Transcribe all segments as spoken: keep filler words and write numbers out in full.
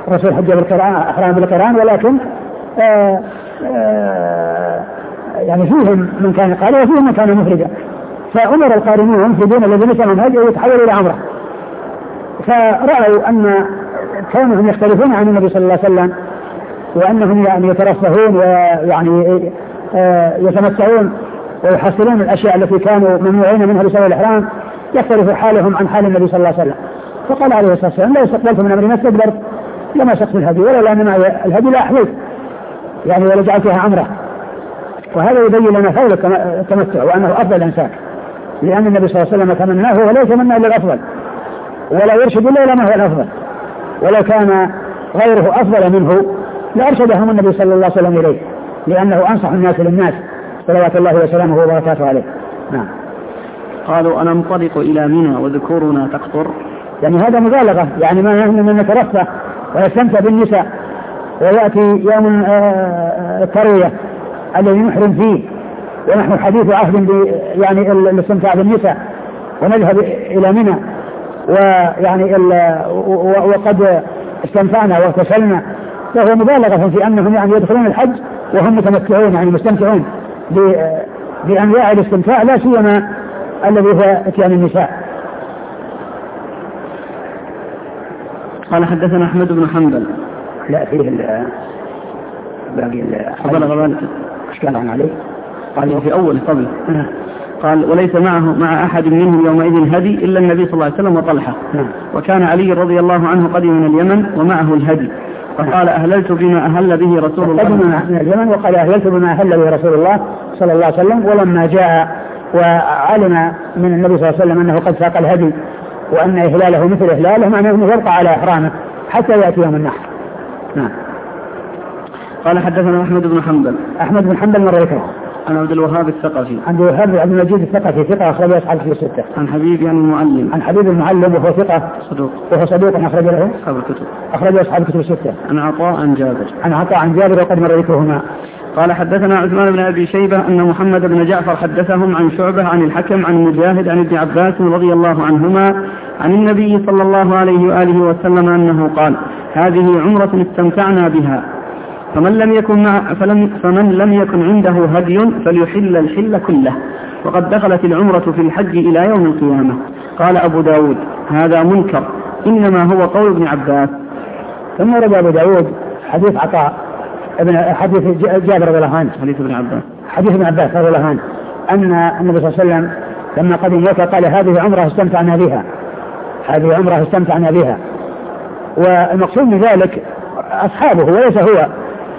الرسول حج بالقران أحرام بالقران، ولكن آآ آآ يعني فيهم من كان قال وفيهم من كان مفردا، فأمر القارنون والمفردون الذين ليس منهم هدي يتحولوا إلى عمرة. فرأوا أن كونهم يختلفون عن النبي صلى الله عليه وسلم وأنهم يعني يترفهون ويعني يتمتعون ويحصلون الأشياء التي كانوا ممنوعين منها بسبب الإحرام، يختلف حالهم عن حال النبي صلى الله عليه وسلم. فقال عليه الصلاة والسلام: لو استقبلت من أمري ما استدبرت لما سقت الهدي، ولولا أن معي الهدي لا أحللت يعني ولجعلتها عمرة. وهذا يبين لنا فضل التمتع وأنه أفضل الإنسان، لأن النبي صلى الله عليه وسلم تمناه ولا يتمنى إلا الأفضل، ولا يرشد إلا ما هو الأفضل، ولو كان غيره أفضل منه لأرشدهم النبي صلى الله عليه وسلم إليه، لأنه أنصح الناس للناس صلوات الله وسلامه وبركاته عليه. نعم. قالوا: أنا انطلق إلى منى وذكورنا تقطر. يعني هذا مبالغة، يعني ما نحن من نترفه ويستمتع بالنساء ويأتي يوم التروية الذي نحرم فيه ونحن حديث عهد يعني الاستمتاع بالنساء ونذهب إلى منى ويعني وقد استمتعنا واغتسلنا، فهو مبالغة في أنهم يعني يدخلون الحج وهم متمتعون يعني مستمتعون بأنواع الاستمتاع، لا سيما الذي هو اتيان النساء. قال: حدثنا أحمد بن حنبل. لا فيه باقي بلغ اشكال عن عليه. قال في أول قبل قال: وليس معه مع أحد منهم يومئذ هدي إلا النبي صلى الله عليه وسلم وطلحة. وكان علي رضي الله عنه قدم من اليمن ومعه الهدي، فقال: أهللت بما أهل به رسول الله. قدم من اليمن وقال: أهللت بما أهل به رسول الله صلى الله عليه وسلم. ولما جاء وعلم من النبي صلى الله عليه وسلم أنه قد ساق الهدي وأن إهلاله مثل إهلاله، معناه أنه يبقى على إحرامه حتى يأتي يوم النحر. نعم. قال: حدثنا أحمد بن حنبل. أحمد بن حنبل مريته عن عبد الوهاب الثقفي. عبد الوهاب عبد المجيد الثقفي ثقة أخرج له أصحاب الكتب الستة. عن حبيب يعني المعلم. عن حبيب المعلم وهو ثقة صدوق. وهو صدوق أخرج له أصحاب الكتب. أخرج له أصحاب الكتب الستة. عن عطاء عن جابر. عن عطاء عن جابر وقد مريتهما. قال: حدثنا عثمان بن أبي شيبة أن محمد بن جعفر حدثهم عن شعبة عن الحكم عن مجاهد عن ابن عباس رضي الله عنهما عن النبي صلى الله عليه وآله وسلم أنه قال: هذه عمرة استمتعنا بها، فمن لم يكن مع فلم فمن لم يكن عنده هدي فليحل الحل كله، وقد دخلت العمرة في الحج إلى يوم القيامة. قال أبو داود: هذا منكر، إنما هو قول ابن عباس. ثم رجع أبو داود حديث عطاء ابن حديث جابر رضي الله عنه حديث ابن عباس حديث ابن عباس رضي الله عنه أن النبي صلى الله عليه وسلم لما قدم مكة قال: هذه عمرة استمتعنا بها هذه عمرة استمتعنا بها والمقصود من ذلك أصحابه وليس هو،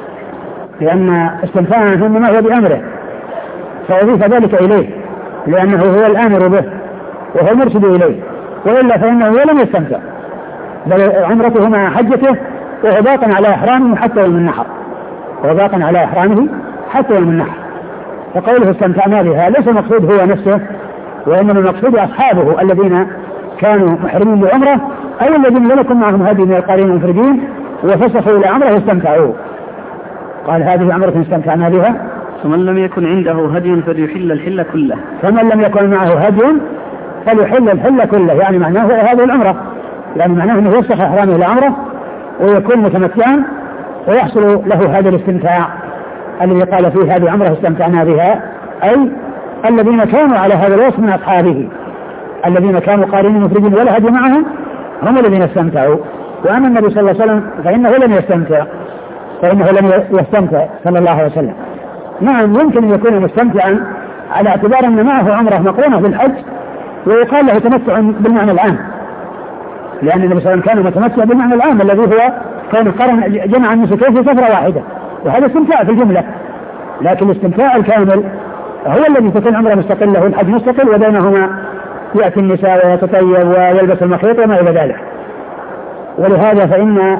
لأن استمتاعهم ما هو بأمره فأضيف ذلك إليه لأنه هو الآمر به وهو المرشد إليه، وإلا فإنه لم يستمتع، بل عمرته مع حجته وهو باق على إحرامه حتى يوم النحر وهو باق على إحرامه حتى يوم النحر. فقوله استمتعنا بها ليس المقصود هو نفسه، وإنما المقصود أصحابه الذين كانوا محرمين بعمرة أو الذين لم يكن معهم هدي من القارين المفردين وفسخوا إلى عمره واستمتعوا. قال: هذه عمرة استمتعنا بها، فمن لم يكن عنده هدي فليحل الحل كله فمن لم يكن معه هدي فليحل الحل كله، يعني معناه هذه العمرة، يعني معناه أنه يفسخ إحرامه إلى عمره ويكون متمتعا ويحصل له هذا الاستمتاع الذي قال فيه هذه عمرة استمتعنا بها، أي الذين كانوا على هذا الوصف من أصحابه الذين كانوا قارنين مفردين ولا هدي معهم هم الذين استمتعوا. وأما النبي صلى الله عليه وسلم فإنه لم يستمتع فإنه لم يستمتع صلى الله عليه وسلم. نعم يمكن أن يكون مستمتعا على اعتبار أن معه عمرة مقرونة بالحج ويقال له تمتع بالمعنى العام، لأن النبي صلى الله عليه وسلم كان متمتع بالمعنى العام الذي هو كون قرن جمع النسكين في سفرة واحدة، وهذا استمتاع في الجملة. لكن الاستمتاع الكامل هو الذي تكون عمره مستقلة والحج مستقل وبينهما يأتي النساء ويتطيب ويلبس المخيط وما إلى ذلك. ولهذا فإن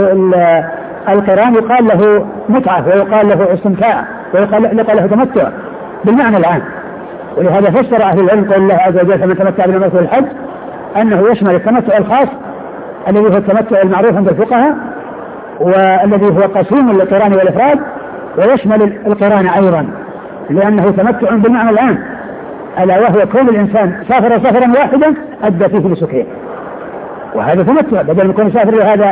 القران يقال له متعة ويقال له استمتاع ويقال له تمتع بالمعنى العام. ولهذا فسر أهل العلم قول الله عز وجل: فمن تمتع بالعمرة والحج أنه يشمل التمتع الخاص الذي هو التمتع المعروف عند الفقهاء والذي هو قسيم للقران والإفراد، ويشمل القران أيضا لأنه تمتع بالمعنى العام، ألا وهو كون الإنسان سافر سفرا واحدا أدى فيه لسكين، وهذا تمتع بدل من يكون سافر هذا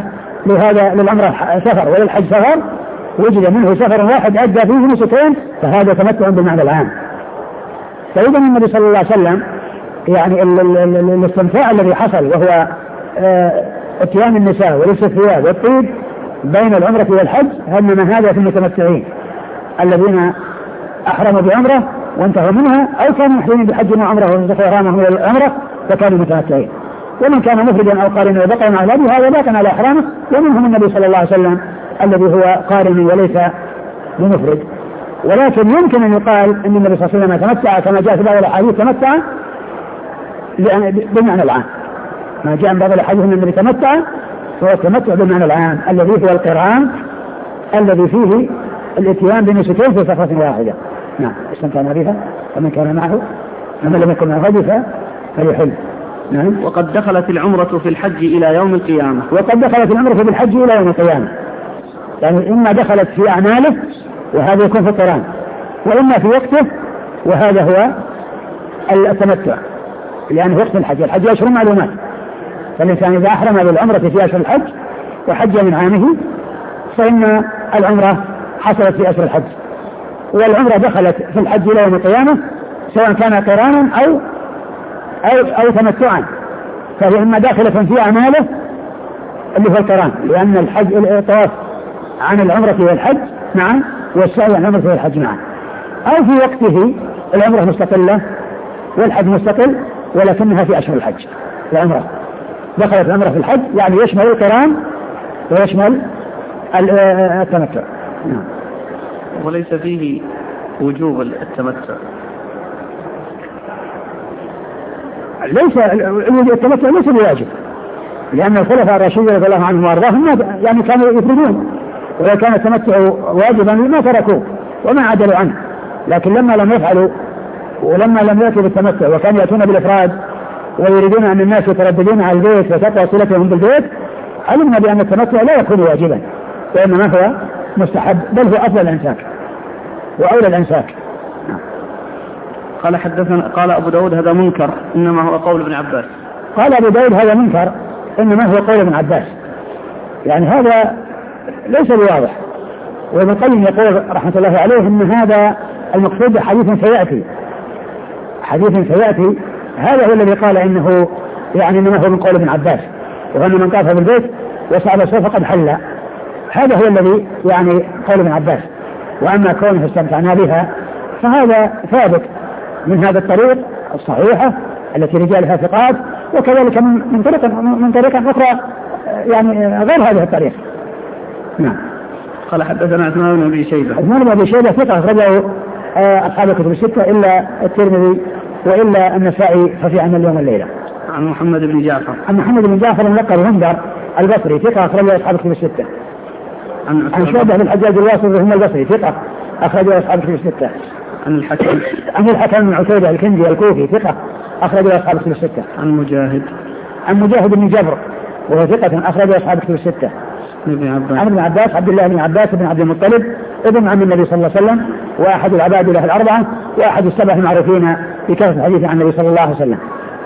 لهذا للعمرة سفر وللحج سفر، وجد منه سفر واحد أدى فيه نسكين، فهذا تمتع بالمعنى العام. فإذا النبي صلى الله عليه وسلم يعني الاستمتاع الذي حصل وهو اتيان النساء ولبس الثياب والطيب بين العمرة والحج، إنما هذا في المتمتعين الذين أحرموا بعمرة وانتهوا منها، أو كانوا محرمين بحج وعمرة وانتهوا إحرامهم إلى العمرة فكانوا متمتعين. ومن كان مفردا أو قارنا وبقى مع أولاده هذا باق على إحرامه، ومنهم النبي صلى الله عليه وسلم الذي هو قارن وليس بمفرد. ولكن يمكن أن يقال أن النبي صلى الله عليه وسلم تمتع كما جاء في بعض الأحاديث تمتع بالمعنى العام، ما جاء من بعض الأحاديث أن النبي تمتع هو التمتع بالمعنى العام الذي هو القران الذي فيه الاتيان بنسكين في سفرة واحدة. نعم استمتعنا بها، ومن كان معه ومن لم يكن معه هدي فليحل. نعم. وقد دخلت العمرة في الحج إلى يوم القيامة. وقد دخلت العمرة في الحج إلى يوم القيامة، يعني إما دخلت في أعماله وهذا يكون في القران، وإما في وقته وهذا هو التمتع، لأنه وقت الحج. الحج أشهر معلومات، فالإنسان إذا أحرم بالعمرة في أشهر الحج وحج من عامه فإن العمرة حصلت في أشهر الحج، والعمرة دخلت في الحج إلى يوم القيامة سواء كان قرانا أو أو, أو تمتعا، فهي إما داخلة في أعماله اللي هو القران، لأن الحج الطواف عن العمرة والحج معا والسعي عن العمرة والحج معا، أو في وقته العمرة مستقلة والحج مستقل ولكنها في أشهر الحج. العمرة دخلت العمرة في الحج يعني يشمل القران ويشمل التمتع. نعم. وليس فيه وجوب التمتع. ليس التمتع ليس بواجب، لأن الخلفاء الراشدين رضي الله عنهم وأرضاهم يعني كانوا يفردون، ولو كان التمتع واجبا ما تركوه وما عدلوا عنه، لكن لما لم يفعلوا ولما لم يأتوا بالتمتع وكانوا يأتون بالإفراد ويريدون أن الناس يترددون على البيت وتقوى صلتهم بالبيت، علمنا بأن التمتع لا يكون واجبا وإنما هو مستحب، بل هو أفضل الأنساك وأولى الأنساك. قال حدثنا قال أبو داود هذا منكر إنما هو قول ابن عباس. قال أبو داود هذا منكر إنما هو قول ابن عباس، يعني هذا ليس بواضح. وابن القيم يقول رحمة الله عليه إن هذا المقصود حديث سيأتي حديث سيأتي هذا هو الذي قال إنه يعني إنما هو من قول ابن عباس، وأن من طاف بالبيت وصعد الصف فقد حل، هذا هو الذي يعني قول ابن عباس. وأما كونه استمتعنا بها فهذا ثابت من هذا الطريق الصحيحة التي رجالها ثقات، وكذلك من طريق من طريق أخرى يعني غير هذه الطريق. نعم. قال حدثنا عثمان بن أبي شيبة. عثمان بن أبي شيبة ثقة أخرجه أصحاب الكتب الستة إلا الترمذي وإلا النسائي ففي عمل اليوم والليلة. عن محمد بن جعفر. عن محمد بن جعفر اللقب هندر البصري ثقة أخرجه أصحاب الكتب الستة. عن, عن شعبة بن الحجاج الواصل وهم البصري ثقة أخرجه أصحاب الكتب الستة. عن الحكم. عن الحكم بن عتيبة الكندي الكوفي ثقة أخرجه أصحاب الكتب الستة. عن مجاهد. عن مجاهد بن جبر وهو ثقة أخرجه أصحاب الكتب الستة. ابن عباس. عن ابن عباس عبد الله بن عباس بن عبد المطلب ابن عم النبي صلى الله عليه وسلم وأحد العباد له الأربعة وأحد السبع المعروفين بكثرة الحديث عن النبي صلى الله عليه وسلم.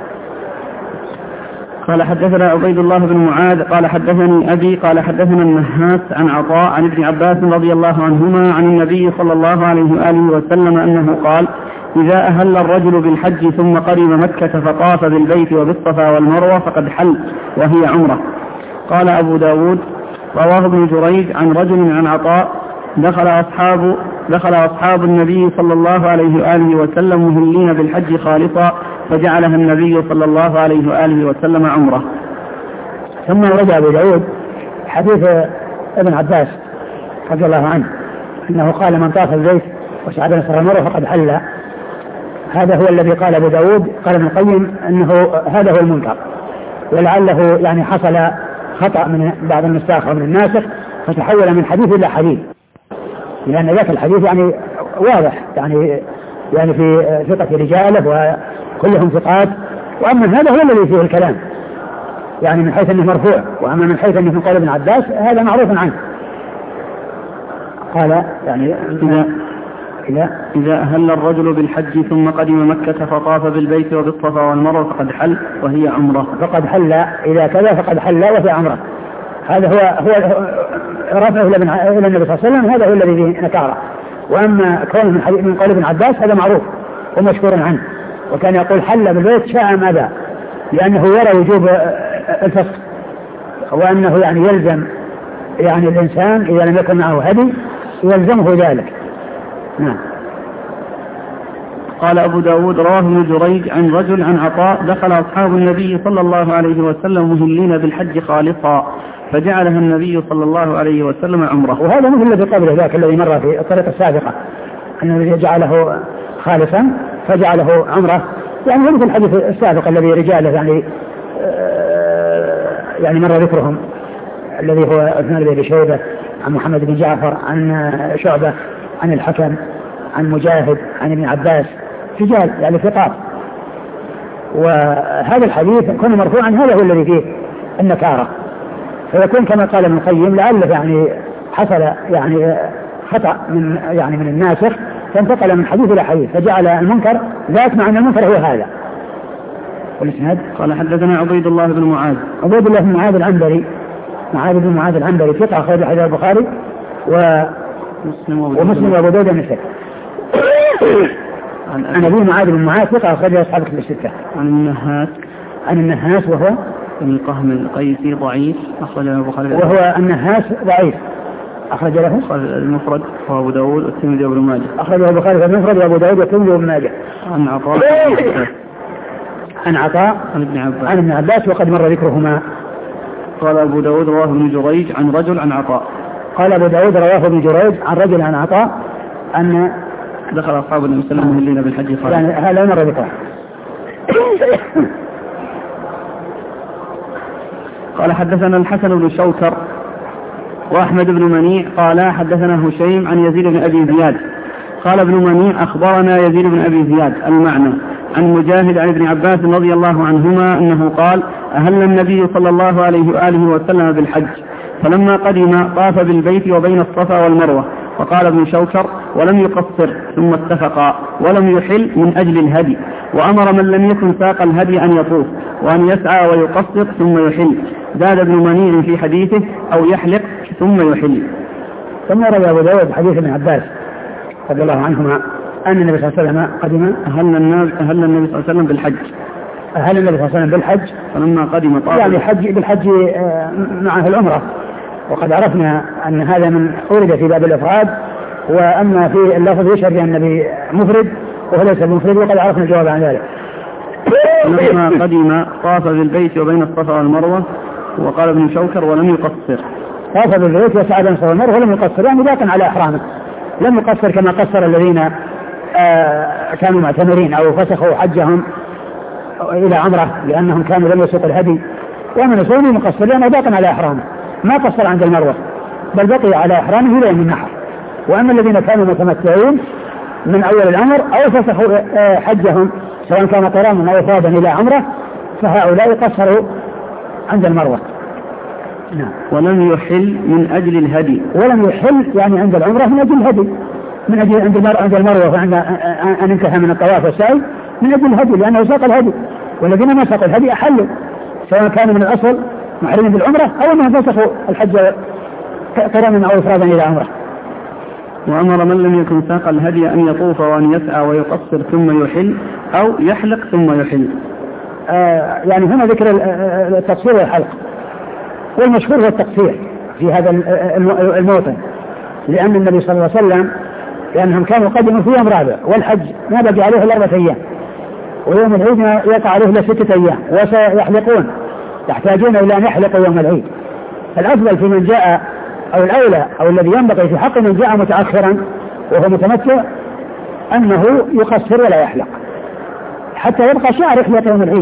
قال حدثنا عبيد الله بن معاذ قال حدثني أبي قال حدثنا النهاس عن عطاء عن ابن عباس رضي الله عنهما عن النبي صلى الله عليه وآله وسلم أنه قال: إذا أهل الرجل بالحج ثم قرب مكة فطاف بالبيت وبالصفا والمروة فقد حل وهي عمرة. قال أبو داود رواه ابن جريج عن رجل عن عطاء دخل أصحاب دخل أصحاب النبي صلى الله عليه وآله وسلم مهلين بالحج خالصا فجعلها النبي صلى الله عليه وآله وسلم عمرة. ثم ورد أبو داود حديث ابن عباس رضي الله عنه أنه قال: من طاف البيت وسعد نصر المروة فقد حل. هذا هو الذي قال أبو داود. قال ابن القيم أنه هذا هو المنكر، ولعله يعني حصل خطأ من بعض النساخ ومن الناسخ فتحول من حديث إلى حديث، لأن ذاك الحديث يعني واضح يعني يعني في ثقة رجاله وكلهم ثقات، وأما هذا هو الذي فيه الكلام يعني من حيث أنه مرفوع، وأما من حيث أنه قول ابن عباس هذا معروف عنه. قال يعني إذا إذا إذا أهل الرجل بالحج ثم قدم مكة فطاف بالبيت وبالصفا والمروة فقد حل وهي عمرة. فقد حل إذا كذا فقد حل وهي عمرة. هذا هو هو رفعه إلى النبي صلى الله عليه وسلم، هذا هو الذي فيه نكارة. وأما كونه من حديث من قول ابن عباس هذا معروف ومشهور عنه، وكان يقول حل بالبيت شاء ما باع، لأنه يرى وجوب الفسق، وأنه يعني يلزم يعني الإنسان إذا لم يكن معه هدي يلزمه ذلك. نعم. قال أبو داود رواه ابن جريج عن رجل عن عطاء دخل أصحاب النبي صلى الله عليه وسلم مهلين بالحج خالصا فجعلها النبي صلى الله عليه وسلم عمره. وهذا مثل الذي قبله ذاك الذي مر في الطريقة السابقة أنه جعله خالصا فجعله عمره، يعني مثل الحديث السابق الذي رجاله يعني يعني مر ذكرهم الذي هو عثمان بن أبي شيبة عن محمد بن جعفر عن شعبة عن الحكم عن مجاهد عن ابن عباس رجال يعني ثقات. وهذا الحديث كان مرفوعا هذا هو الذي فيه النكارة، فيكون كما قال ابن القيم لعله يعني حصل يعني خطأ من يعني من الناسخ فانتقل من حديث إلى حديث فجعل المنكر ذات مع أن المنكر هو هذا. والإسناد قال حدثنا عبيد الله بن معاذ عبيد الله بن معاذ العنبري معاذ بن معاذ العنبري ثقة أخرج حديث البخاري ومسلم وأبو داود والنسائي. عن أبي معاذ بن معاذ ثقة أخرج أصحاب الكتب الستة. عن النهاس عن النهاس وهو ابن القهم القيسي ضعيف أخرج له البخاري وهو النهاس ضعيف أخرج له المفرد وأبو داود والترمذي وابن ماجه. أخرج له البخاري المفرد وأبو داود والترمذي وابن ماجه. عن عطاء عن عطاء عن ابن عباس عن ابن عباس وقد مر ذكرهما. قال أبو داود رواه ابن جريج عن رجل عن عطاء قال أبو داود رواه ابن جريج عن رجل عن عطاء أن دخل أصحاب النبي صلى الله عليه وسلم مهلين بالحج خالص. يعني هذا مر ذكره. قال حدثنا الحسن بن شوكر وأحمد بن منيع قال حدثنا هشيم عن يزيد بن أبي زياد قال ابن منيع أخبرنا يزيد بن أبي زياد المعنى عن مجاهد عن ابن عباس رضي الله عنهما أنه قال أهل النبي صلى الله عليه وآله وسلم بالحج فلما قدم طاف بالبيت وبين الصفا والمروة. وقال ابن شوكر ولم يقصر ثم اتفقا ولم يحل من أجل الهدي، وأمر من لم يكن ساق الهدي أن يطوف وأن يسعى ويقصر ثم يحل. زاد ابن منيع في حديثه أو يحلق ثم يحل. ثم روى أبو داود حديث ابن عباس رضي الله عنهما أن النبي صلى الله عليه وسلم قدم أهل النبي صلى الله عليه وسلم بالحج أهل النبي صلى الله عليه وسلم بالحج فلما قدم طاف يعني حج بالحج معه العمرة، وقد عرفنا أن هذا من أورد في باب الإفراد، وأما في اللفظ يشهد أن النبي مفرد وهو ليس مفرد، وقد عرفنا الجواب عن ذلك. لما قدم طاف بالبيت وبين الصفا والمروة. وقال ابن شوكر ولم يقصر طاف بالبيت وسعى بين الصفا والمروة ولم يقصر، يعني باقٍ على إحرامه، لم يقصر كما قصر الذين آه كانوا معتمرين أو فسخوا حجهم إلى عمرة لأنهم كانوا لم يسوقوا الهدي، ومن يسوقوا مقصر لأنه باقٍ على إحرامه ما قصر عند المروة بل بقي على إحرامه إلى يوم النحر. وأما الذين كانوا متمتعين من أول الأمر أو فسخوا حجهم سواء كان قرانا أو إفرادا إلى عمرة فهؤلاء قصروا عند المروة. نعم. ولم يحل من أجل الهدي ولم يحل يعني عند العمرة من أجل الهدي من أجل عند المروة عند المروة فعند أن انتهى من الطواف والسعي من أجل الهدي لأنه ساق الهدي، والذين ما ساقوا الهدي أحلوا سواء كانوا من الأصل محرمين بالعمرة أو أنهم فسخوا الحج قرانا أو إفرادا إلى عمرة. وأمر من لم يكن ساق الهدي أن يطوف وأن يسعى ويقصر ثم يحل أو يحلق ثم يحل. آه يعني هنا ذكر التقصير والحلق، والمشهور هو التقصير في هذا الموطن، لأن النبي صلى الله عليه وسلم لأنهم كانوا قدموا في يوم رابع والحج ما بقي عليه إلا أربعة أيام، ويوم العيد يقع عليه إلا ستة أيام، وسيحلقون يحتاجون إلى أن يحلقوا يوم العيد. الأفضل في من جاء أو الأولى أو الذي ينبغي في حق من جاء متأخرا وهو متمتع أنه يقصر ولا يحلق حتى يبقى شعر يحلق يوم العيد،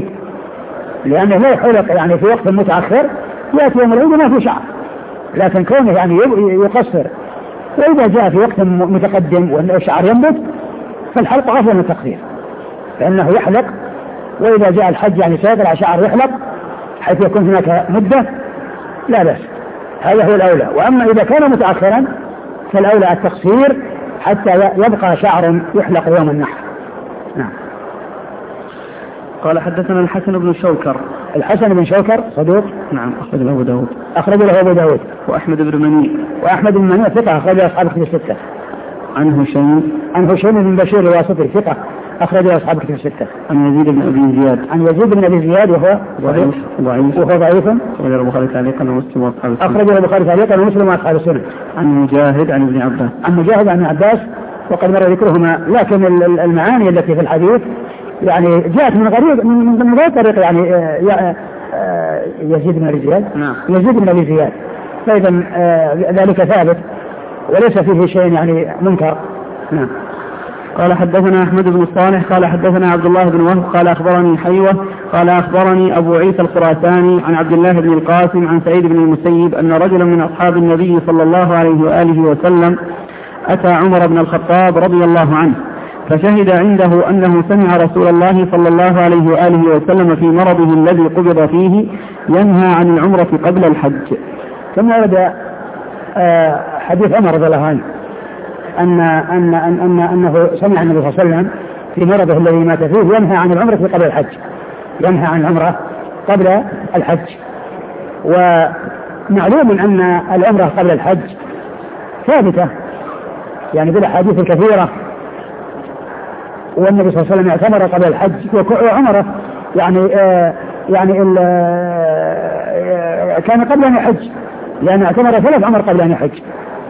لأنه لا يحلق يعني في وقت متأخر يأتي يوم العيد ما في شعر، لكن كونه يعني يقصر، وإذا جاء في وقت متقدم والشعر ينبت فالحلق أفضل من التقصير لأنه يحلق، وإذا جاء الحج يعني سيطلع شعر يحلق حيث يكون هناك مدة لا بأس، هذا هو الأولى. وأما إذا كان متأخرا فالأولى التقصير حتى يبقى شعر يحلق يوم النحر. نعم. قال حدثنا الحسن بن شوكر. الحسن بن شوكر صدوق. نعم أخرج له أبو داود. أخرج له أبو داود. وأحمد بن منيع. وأحمد بن منيع ثقة أخرج له أصحاب كتب الستة. عن هشيم. عن هشيم بن بشير الواسطي ثقة أخرج له أصحاب كتب الستة. عن يزيد بن أبي زياد. عن يزيد بن أبي زياد وهو ضعيف. ضعيف. وهو ضعيف. أخرج له البخاري تعليقا ومسلم وأصحاب السنة. أخرج له البخاري تعليقا ومسلم وأصحاب السنة. عن مجاهد عن ابن عباس. عن مجاهد عن عباس وقد مر ذكرهما، لكن المعاني التي في الحديث يعني جاءت من غريب من غير طريق، يعني يزيد بن أبي زياد. نعم. يزيد بن أبي زياد، فإذا ذلك ثابت وليس فيه شيء يعني منكر. نعم. قال حدثنا أحمد بن صالح قال حدثنا عبد الله بن وهب قال أخبرني حيوة قال أخبرني أبو عيسى الخراساني عن عبد الله بن القاسم عن سعيد بن المسيب أن رجلا من أصحاب النبي صلى الله عليه وآله وسلم أتى عمر بن الخطاب رضي الله عنه فشهد عنده أنه سمع رسول الله صلى الله عليه وآله وسلم في مرضه الذي قبض فيه ينهى عن العمرة قبل الحج. ثم ورد حديث عمر رضي الله عنه أن أن أن أن أنه سمع النبي صلى الله عليه وسلم في مرضه الذي مات فيه ينهى عن العمرة قبل الحج، ينهى عن العمرة قبل الحج. ومعلوم أن العمرة قبل الحج ثابتة يعني بالأحاديث الكثيرة، والنبي صلى الله عليه وسلم اعتمر قبل الحج وعمره يعني آه يعني آه كان قبل أن يحج، لأن اعتمر ثلاث عمر قبل أن يحج،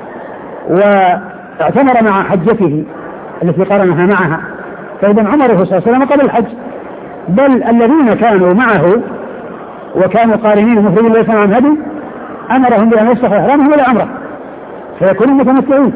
واعتمر مع حجته التي قرنها معها، فإذا عمره صلى الله عليه وسلم قبل الحج. بل الذين كانوا معه وكانوا قارنين مفردين ليس معهم هدي أمرهم بأن يصلحوا إحرامهم إلى عمره فيكونوا متمتعين.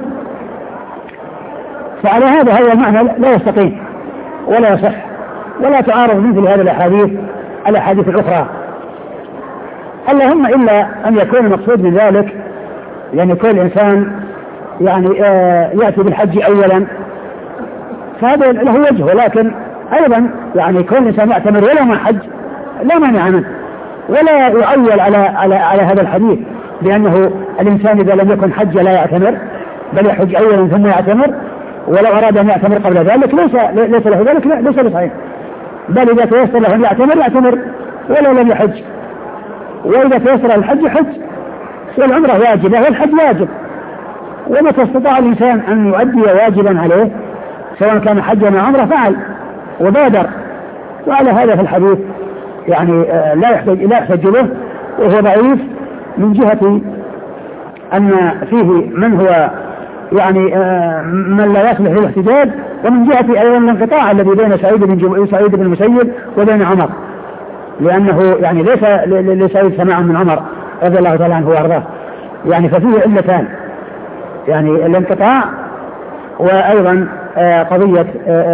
فعلى هذا هذا المعنى لا يستقيم ولا يصح ولا تعارض مثل هذه الأحاديث الأحاديث الأخرى، اللهم إلا أن يكون المقصود من ذلك يعني كل إنسان يعني آه يأتي بالحج أولا فهذا له وجه، ولكن أيضا يعني كل إنسان يعتمر ولا ما حج لا مانع منه، ولا يعول على على على هذا الحديث بأنه الإنسان إذا لم يكن حج لا يعتمر بل يحج أولا ثم يعتمر، ولو أراد أن يعتمر قبل ذلك ليس ليس له ذلك، ليس بصحيح، بل إذا تيسر له أن يعتمر يعتمر ولو لم يحج، وإذا تيسر الحج حج، والعمرة واجبة والحج واجب، ومتى استطاع الإنسان أن يؤدي واجبا عليه سواء كان حجا أو عمرة فعل وبادر. وعلى هذا في الحديث يعني لا يحتاج لا يحتاج له، وهو ضعيف من جهة أن فيه من هو يعني من لا يصلح للاحتجاج، ومن جهة أيضا الانقطاع الذي بين سعيد بن سعيد بن المسيب وبين عمر، لأنه يعني ليس لسعيد سماع من عمر رضي الله تعالى عنه وأرضاه، يعني ففيه علتان، يعني الانقطاع وأيضا قضية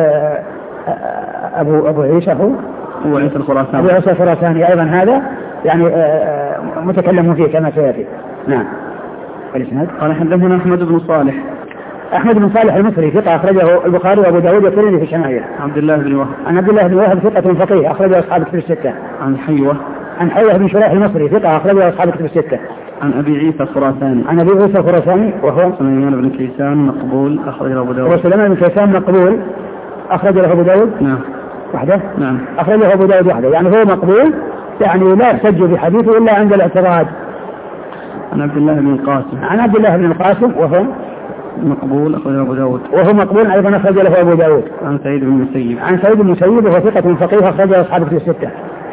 أبو أبو عيسى هو أبو عيسى الخراساني أبو عيسى الخراساني أيضا هذا يعني متكلم فيه كما سيأتي. نعم. الإسناد قال حدثنا أحمد بن صالح. أحمد بن صالح المصري ثقة أخرجه البخاري وأبو داود والترمذي في الشمائل. عبد الله بن وهب. عن عبد الله بن وهب ثقة فقيه أخرجه أصحاب الكتب الستة. عن حيوة. عن حيوة بن شريح المصري ثقة أخرجه أصحاب الكتب الستة. عن أبي عيسى الخراساني. عن أبي عيسى الخراساني وهو سليمان بن كيسان مقبول أخرجه أبو داود. وسليمان بن كيسان مقبول أخرجه أبو داود. نعم. وحده. نعم. أخرجه أبو داود وحده، يعني هو مقبول يعني لا يحتج بحديثه إلا عند الاعتراض. عن عبد الله بن القاسم. عن عبد الله بن القاسم وهو مقبول أخرجه أبو داود. وهو مقبول أيضا أخرج له أبو داود. عن سعيد بن المسيب. عن سعيد بن المسيب وهو ثقة فقيه أخرجه أصحاب الكتب الستة.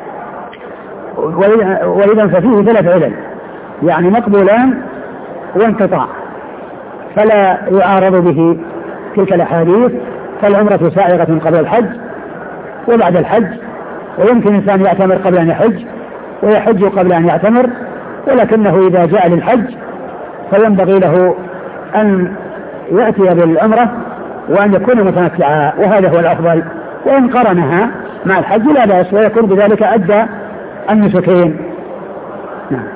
وإذا ففيه ثلاث علل، يعني مقبولان وانقطاع، فلا يعارض به تلك الأحاديث، فالعمرة سائغة قبل الحج وبعد الحج، ويمكن إنسان يعتمر قبل أن يحج ويحج قبل أن يعتمر، ولكنه إذا جاء للحج فينبغي له أن يأتي بالعمرة وأن يكون متمتعا، وهذا هو الأفضل، وإن قرنها مع الحج لا بأس، ويكون بذلك أدى النسكين. نعم.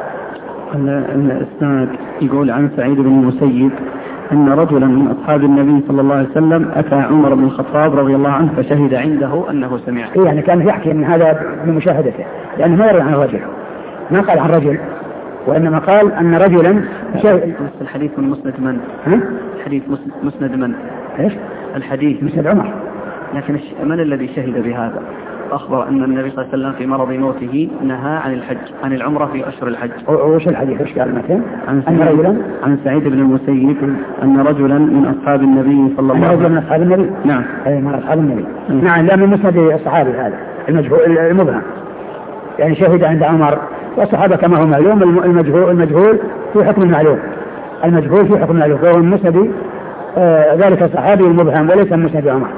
الإسناد يقول عن سعيد بن المسيب أن رجلا من أصحاب النبي صلى الله عليه وسلم أتى عمر بن الخطاب رضي الله عنه فشهد عنده أنه سمع. يعني كان يحكي من هذا بمشاهدته، لأنه ما يروي عن الرجل، ما قال عن رجل، وإنما قال أن رجلا شهد. الحديث من مسند من؟ ها؟ الحديث مسند من؟ إيش؟ الحديث مسند عمر. لكن من الذي شهد بهذا؟ أخبر أن النبي صلى الله عليه وسلم في مرض موته نهى عن الحج عن العمرة في أشهر الحج. وش الحديث؟ وش قال مثلا؟ عن سعيد, عن سعيد بن المسيب أن رجلا من أصحاب النبي صلى الله عليه وسلم. رجلا من أصحاب النبي؟ نعم. أي من أصحاب النبي. م. نعم. لا، من مسند الصحابي هذا المجهول المبهم، يعني شهد عند عمر، والصحابة كما هو معلوم المجهول المجهول في حكم المعلوم، المجهول في حكم المعلوم، وهو من مسند آه ذلك الصحابي المبهم وليس من مسند عمر.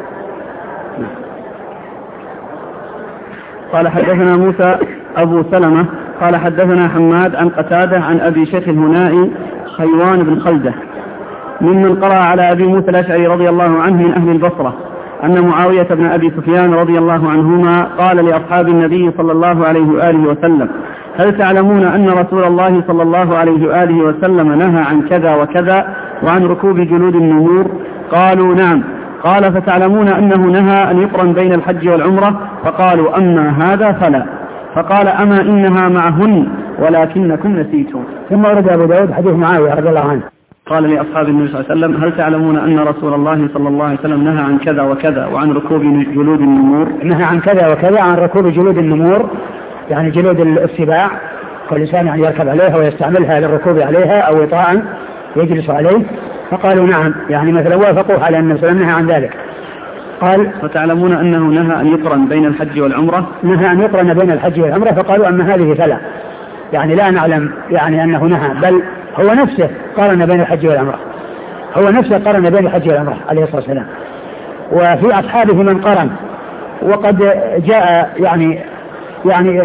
قال حدثنا موسى أبو سلمة قال حدثنا حماد عن قتادة عن أبي شيخ الهنائي خيوان بن خلدة ممن قرأ على أبي موسى الأشعري رضي الله عنه من أهل البصرة أن معاوية بن أبي سفيان رضي الله عنهما قال لأصحاب النبي صلى الله عليه وآله وسلم: هل تعلمون أن رسول الله صلى الله عليه وآله وسلم نهى عن كذا وكذا وعن ركوب جلود النمور؟ قالوا: نعم. قال: فتعلمون أنه نهى أن يقرن بين الحج والعمرة؟ فقالوا: أما هذا فلا. فقال: أما إنها معهن ولكنكم نسيتم. ثم ورد أبو داود حديث معاوية رضي الله عنه قال لأصحاب النبي صلى الله عليه وسلم: هل تعلمون أن رسول الله صلى الله عليه وسلم نهى عن كذا وكذا وعن ركوب جلود النمور؟ نهى عن كذا وكذا عن ركوب جلود النمور، يعني جلود السباع، كل إنسان يعني يركب عليها ويستعملها للركوب عليها أو وطاء يجلس عليه. فقالوا: نعم، يعني مثلا وافقوا على أن النبي نهى عن ذلك. قال: فتعلمون أنه نهى أن يقرن بين الحج والعمرة؟ نهى أن يقرن بين الحج والعمرة. فقالوا: أما هذه فلا، يعني لا نعلم يعني أنه نهى، بل هو نفسه قارن بين الحج والعمرة، هو نفسه قارن بين الحج والعمرة عليه الصلاة والسلام. وفي أصحابه من قرن، وقد جاء يعني يعني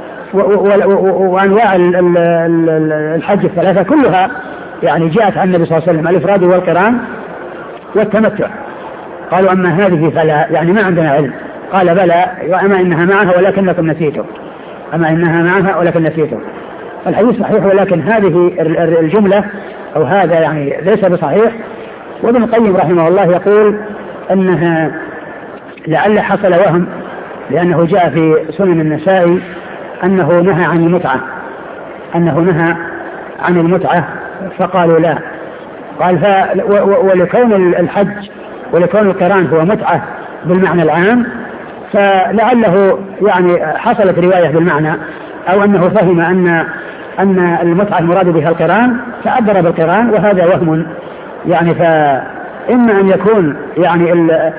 وأنواع الحج الثلاثة كلها يعني جاءت عن النبي صلى الله عليه وسلم: الإفراد والقران والتمتع. قالوا: أما هذه فلا، يعني ما عندنا علم. قال: بلى، وأما إنها معها ولكنكم نسيتم، أما إنها معها ولكن نسيتم. الحديث صحيح، ولكن هذه الجملة أو هذا يعني ليس بصحيح. وابن القيم رحمه الله يقول أنها لعل حصل وهم، لأنه جاء في سنن النسائي أنه نهى عن المتعة، أنه نهى عن المتعة فقالوا لا. قال: ولكون الحج ولكون القران هو متعة بالمعنى العام، فلعله يعني حصلت رواية بالمعنى، أو أنه فهم أن أن المتعة المراد بها القران فعبر بالقران، وهذا وهم يعني. فإما أن يكون يعني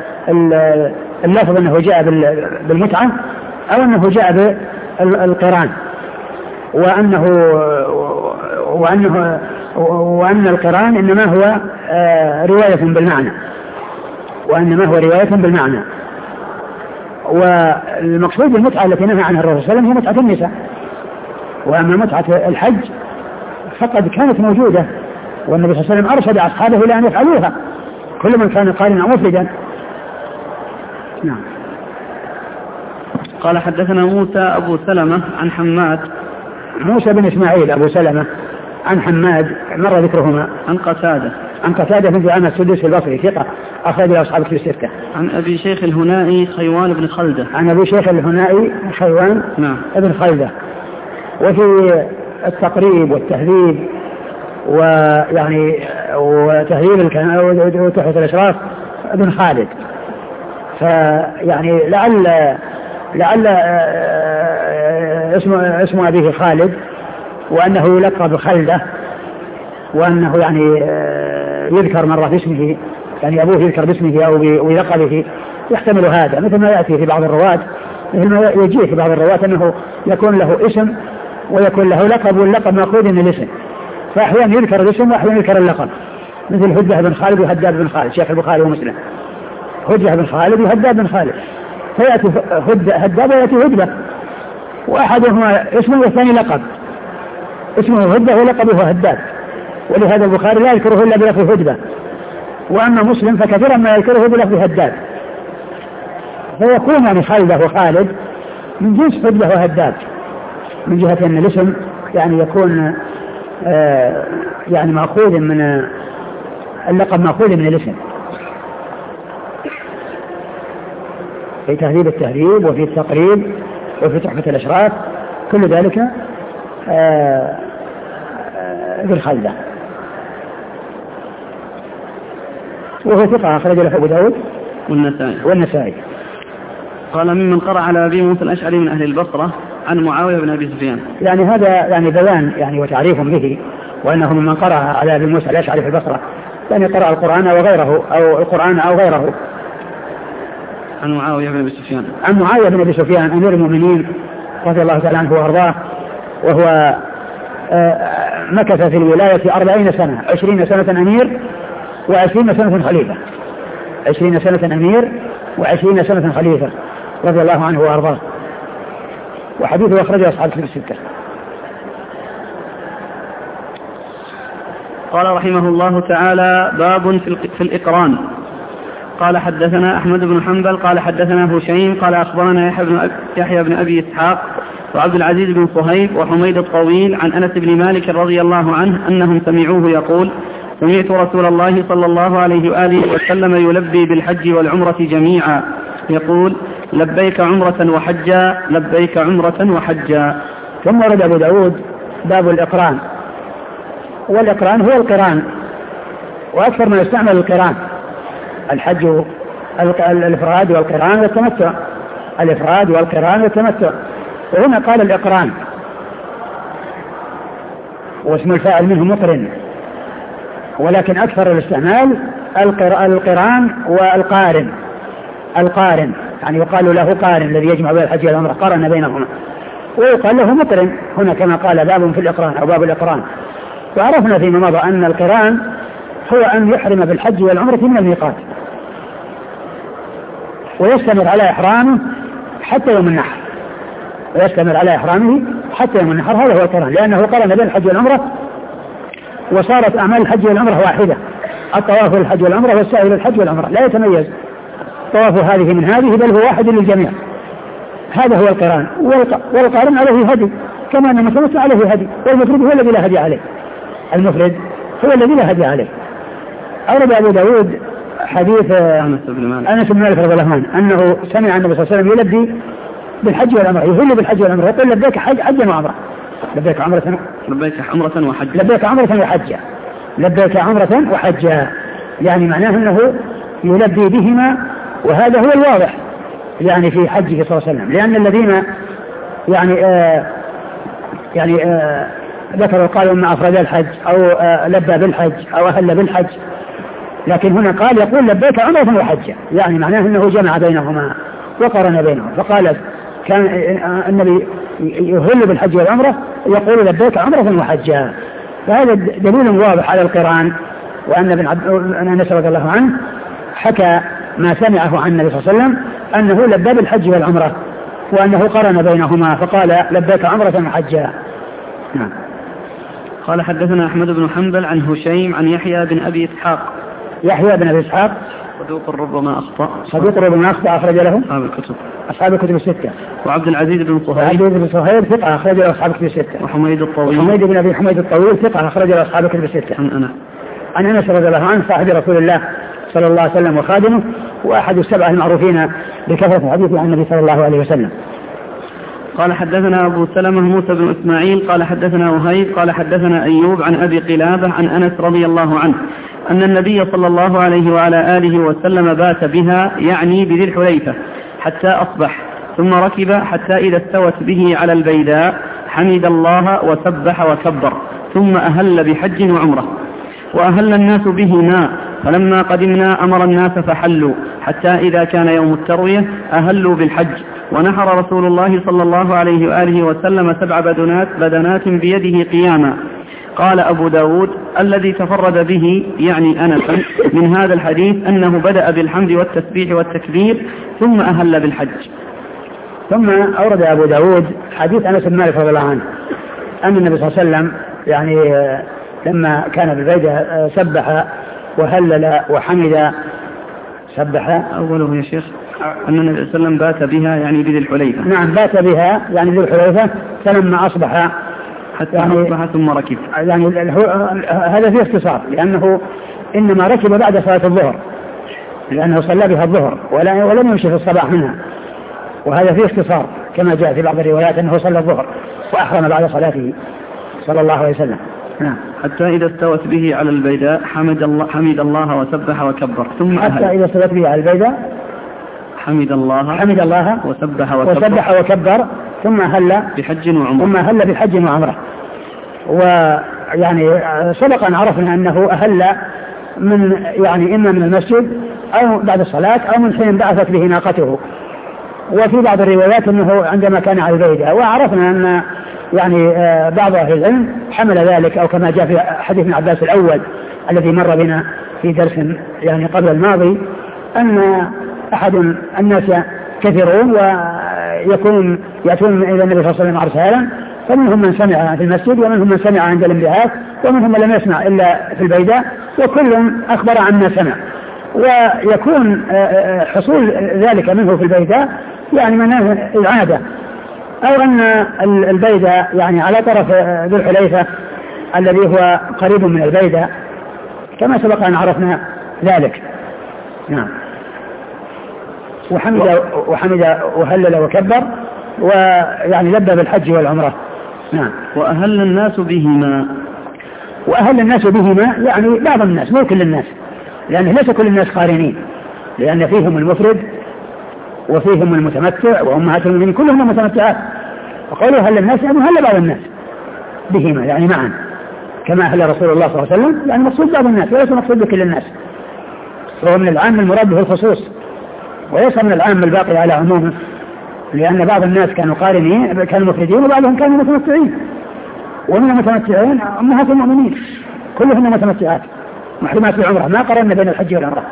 اللفظ أنه جاء بالمتعة، أو أنه جاء بالقران، وأنه وأنه وأن القران إنما هو رواية بالمعنى، وإنما هو رواية بالمعنى. والمقصود بالمتعة التي نهى عنها الرسول صلى الله عليه وسلم هي متعة النساء، وأما متعة الحج فقد كانت موجودة، والنبي صلى الله عليه وسلم أرشد أصحابه إلى أن يفعلوها، كل من كان قارنا أو مفردا. نعم. قال: حدثنا موسى أبو سلمة عن حماد. موسى بن إسماعيل أبو سلمة عن حماد مر ذكرهما. عن قتادة. عن قتادة بن دعامة السدوسي البصري ثقة أخرج له أصحاب الكتب الستة. عن أبي شيخ الهنائي خيوان بن خلدة. عن أبي شيخ الهنائي خيوان نعم. بن خلدة. وفي التقريب والتهذيب ويعني وتهذيب وتحفة الأشراف ابن خالد. فيعني لعل لعل اسم اسم أبيه خالد، وأنه يلقب خلدة، وأنه يعني يذكر مرة باسمه، يعني أبوه يذكر باسمه أو بلقبه، يحتمل هذا، مثل ما يأتي في بعض الرواة، مثل ما يجيه في بعض الرواة أنه يكون له اسم ويكون له لقب، واللقب مأخوذ من الاسم، فأحيانا يذكر الاسم وأحيانا يذكر اللقب، مثل هدبة بن خالد وهداب بن خالد، شيخ البخاري ومسلم، هدبة بن خالد وهداب بن خالد، فيأتي هداب ويأتي هدبة، وأحدهما اسمه والثاني لقب، اسمه هدبة ولقبه هداب، ولهذا البخاري لا يذكره إلا بلفظ هدبة، وأما مسلم فكثيرا ما يذكره بلفظ هداب، فيكون يعني خالد وخالد من جنس هدبة وهداب، من جهة أن الاسم يعني يكون آه يعني مأخوذ من اللقب، مأخوذ من الاسم. في تهذيب التهذيب وفي التقريب وفي تحفة الأشراف كل ذلك آه آه بالخلدة. وهو ثقة أخرج له أبو داود والنسائي والنسائي. قال ممن قرأ على أبي موسى الأشعري من أهل البصرة عن معاوية بن أبي سفيان. يعني هذا يعني بيان يعني وتعريف به، وأنه ممن قرأ على أبي موسى الأشعري في البصرة يعني قرأ القرآن وغيره أو القرآن أو غيره. عن معاوية بن أبي سفيان. عن معاوية بن أبي سفيان أمير المؤمنين رضي الله تعالى عنه وأرضاه، وهو مكث في الولاية أربعين سنة، عشرين سنة أمير وعشرين سنة خليفة، عشرين سنة أمير وعشرين سنة خليفة رضي الله عنه وأرضاه، وحديثه أخرجه أصحاب الكتب الستة. قال رحمه الله تعالى باب في الإقران. قال حدثنا أحمد بن حنبل قال حدثنا هشيم قال أخبرنا يحيى بن أبي إسحاق وعبد العزيز بن صهيب وحميد الطويل عن أنس بن مالك رضي الله عنه أنهم سمعوه يقول سمعت رسول الله صلى الله عليه وآله وسلم يلبي بالحج والعمرة جميعا يقول لبيك عمرة وحجا لبيك عمرة وحجا. ثم ورد أبو داود باب الإقران، والإقران هو القران، وأكثر ما يستعمل القران الحج الإفراد والقران والتمتع، الإفراد والقران والتمتع، وهنا قال الإقران واسم الفاعل منه مقرن، ولكن أكثر الاستعمال القران والقارن. القارن يعني يقال له قارن الذي يجمع بين الحج والعمرة، قارن بينهما، ويقال له مقرن هنا كما قال باب في الإقران أو باب الإقران. وعرفنا فيما مضى أن القران هو أن يحرم بالحج والعمرة من الميقات ويستمر على إحرامه حتى يوم النحر، ويستمر على إحرامه حتى يوم النحر، هذا هو القران، لأنه قرن بين الحج والعمرة وصارت أعمال الحج والعمرة واحدة، الطواف للحج والعمرة والسعي للحج والعمرة لا يتميز طواف هذه من هذه بل هو واحد للجميع، هذا هو القران. والقارن عليه هدي كما أن المتمتع عليه هدي، والمفرد هو الذي لا هدي عليه، المفرد هو الذي لا هدي عليه. أورد أبو داود حديث أنس بن مالك رضي الله عنه أنه سمع النبي صلى الله عليه وسلم يلبي بالحج والعمرة، يهل بالحج والعمرة، يقول لبيك حج حجا وعمرة، لبيك عمرة لبيك عمرة وحجا، لبيك عمرة وحجا، لبيك عمرة وحجا، يعني معناه أنه يلبي بهما، وهذا هو الواضح يعني في حجه صلى الله عليه وسلم، لأن الذين يعني آه يعني آه ذكروا قالوا ما أفرد الحج أو آه لبى بالحج أو أهل بالحج، لكن هنا قال يقول لبيك عمرة وحجا، يعني معناه أنه جمع بينهما وقرن بينهم، فقال كان النبي يهل بالحج والعمرة يقول لبيك عمرة وحجا، فهذا دليل واضح على القران، وأن ابن أنس رضي الله عنه حكى ما سمعه عن النبي صلى الله عليه وسلم أنه لبى بالحج والعمرة وأنه قرن بينهما فقال لبيك عمرة وحجا. نعم. قال حدثنا أحمد بن حنبل عن هشيم عن يحيى بن أبي إسحاق. يحيى بن أبي إسحاق صدوق ربما أخطأ، صدوق ربما أخطأ أخرج له أصحاب الكتب أصحاب الكتب الستة. وعبد العزيز بن صهيب عبد العزيز بن صهيب ثقة أخرج له أصحاب الكتب الستة. وحميد الطويل وحميد بن أبي حميد الطويل ثقة أخرج له أصحاب الكتب الستة. عن أنس عن أنس رضي الله عنه صاحب رسول الله صلى الله عليه وسلم وخادمه، وأحد السبعة المعروفين بكثرة الحديث عن النبي صلى الله عليه وسلم. قال حدثنا أبو سلمة موسى بن إسماعيل قال حدثنا وهيب قال حدثنا أيوب عن أبي قلابة عن أنس رضي الله عنه أن النبي صلى الله عليه وعلى آله وسلم بات بها يعني بذي الحليفة حتى أصبح، ثم ركب حتى إذا استوت به على البيداء حمد الله وسبح وكبر، ثم أهل بحج وعمرة، وأهل الناس بهما، فلما قدمنا أمر الناس فحلوا حتى إذا كان يوم التروية أهلوا بالحج، ونحر رسول الله صلى الله عليه وآله وسلم سبع بدنات, بدنات بيده قياما. قال أبو داود الذي تفرد به يعني أنس من هذا الحديث أنه بدأ بالحمد والتسبيح والتكبير ثم أهل بالحج. ثم أورد أبو داود حديث أنس بن مالك رضي الله عنه أن النبي صلى الله عليه وسلم يعني لما كان بالبيدة سبح وهلل وحمد. سبح أوله يا شيخ أن النبي صلى الله عليه وسلم بات بها يعني بذي الحليفة. نعم بات بها يعني بذي الحليفة، فلما أصبح حتى يعني أصبح ثم ركب، يعني هذا فيه اختصار لأنه إنما ركب بعد صلاة الظهر لأنه صلى بها الظهر ولم يمشي في الصباح منها، وهذا فيه اختصار كما جاء في بعض الروايات أنه صلى الظهر وأحرم بعد صلاته صلى الله عليه وسلم. نعم. حتى إذا استوت به على البيداء حمد الله, حمد الله وسبح وكبر ثم حتى أهل. إذا استوت به على البيداء حمد الله حمد الله وسبح وكبر, وسبح وكبر ثم أهل بحج وعمرة ثم أهل بحج وعمرة. ويعني سبق أن عرفنا أنه أهل من يعني إما من المسجد أو بعد الصلاة أو من حين بعثت به ناقته. وفي بعض الروايات أنه عندما كان على البيدة. وعرفنا أن يعني بعض أهل العلم حمل ذلك، أو كما جاء في حديث ابن عباس الأول الذي مر بنا في درس يعني قبل الماضي، أن أحد الناس كثيرون ويكون يأتون إلى النبي صلى الله عليه وسلم أرسالا، فمنهم من سمع في المسجد ومنهم من سمع عند الانبعاث ومنهم من لم يسمع إلا في البيداء، وكل أخبر عما سمع. ويكون حصول ذلك منه في البيداء يعني مناه العادة، أو أن البيداء يعني على طرف ذو الحليفة الذي هو قريب من البيداء كما سبق أن عرفنا ذلك. نعم. وحمد وحمد وهلل وكبر ويعني لبى بالحج والعمرة. نعم. وأهل الناس بهما. وأهل الناس بهما يعني بعض الناس، مو كل الناس، لأن ليس كل الناس قارنين، لأن فيهم المفرد وفيهم المتمتع وأمهات المؤمنين كلهم متمتعات. وقالوا أهل الناس يعني أهل بعض الناس بهما يعني معا، كما أهل رسول الله صلى الله عليه وسلم، يعني مقصود بعض الناس وليس مقصود بكل الناس. وهو من العام المراد به الخصوص وليس من العام الباقي على عمومه، لأن بعض الناس كانوا قارنين كانوا مفردين وبعضهم كانوا متمتعين. ومن المتمتعين أمهات المؤمنين كلهم متمتعات محرمات العمرة، ما قررنا بين الحج والعمرة.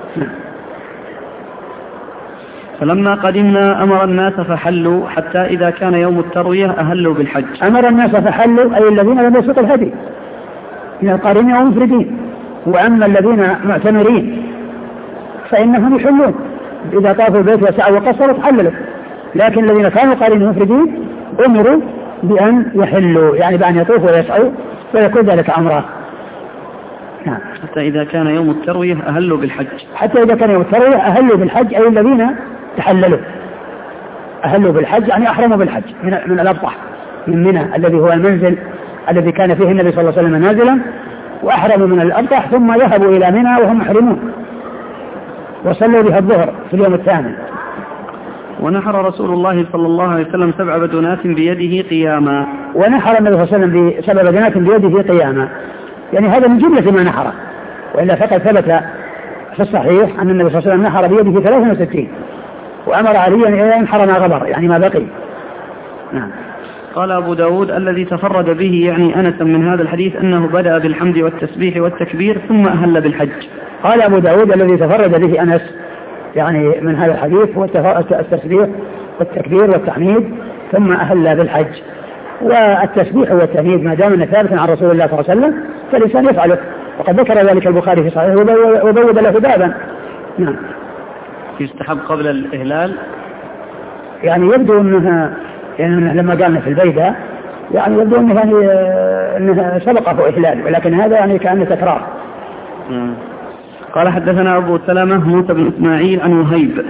فلما قدمنا أمر الناس فحلوا حتى إذا كان يوم التروية أهلوا بالحج. أمر الناس فحلوا أي الذين لم يسوقوا الهدي من القارنين والمفردين. وأما الذين معتمرين فإنهم يحلون إذا طافوا البيت وسعوا وقصروا تحللوا، لكن الذين كانوا قارنين ومفردين أمروا بأن يحلوا يعني بأن يطوفوا ويسعوا ويكون ذلك عمره. نعم. حتى إذا كان يوم التروية أهلوا بالحج. حتى إذا كان يوم التروية أهلوا بالحج أي الذين تحللوا أهلوا بالحج يعني أحرموا بالحج من, من الأبطح من منى الذي هو المنزل الذي كان فيه النبي صلى الله عليه وسلم نازلا، وأحرموا من الأبطح ثم ذهبوا إلى منى وهم محرمون وصلوا بها الظهر في اليوم الثامن. ونحر رسول الله صلى الله عليه وسلم سبع بدنات بيده قياما. ونحر النبي صلى الله عليه وسلم بسبع بدنات بيده قياما، يعني هذا من جملة ما نحره، وإلا فقد ثبت في الصحيح أن النبي صلى الله عليه وسلم نحر بيده ثلاثة وستين وأمر عليا أن ينحر ما غبر يعني ما بقي. نعم. قال أبو داود الذي تفرد به يعني أنس من هذا الحديث أنه بدأ بالحمد والتسبيح والتكبير ثم أهل بالحج. قال أبو داود الذي تفرد به أنس يعني من هذا الحديث هو التسبيح والتكبير والتحميد ثم أهل بالحج. والتسبيح والتحميد ما دام ثابتا عن رسول الله صلى الله عليه وسلم فالإنسان يفعله، وقد ذكر ذلك البخاري في صحيحه وبوب له بابا. نعم. يستحب قبل الإهلال يعني يبدو أنها يعني لما قالنا في البيدة يعني يبدو أنه يعني أنه سبقه إهلال، ولكن هذا يعني كأنه تكرار. مم. قال حدثنا أبو سلمة موسى بن إسماعيل عن وهيب.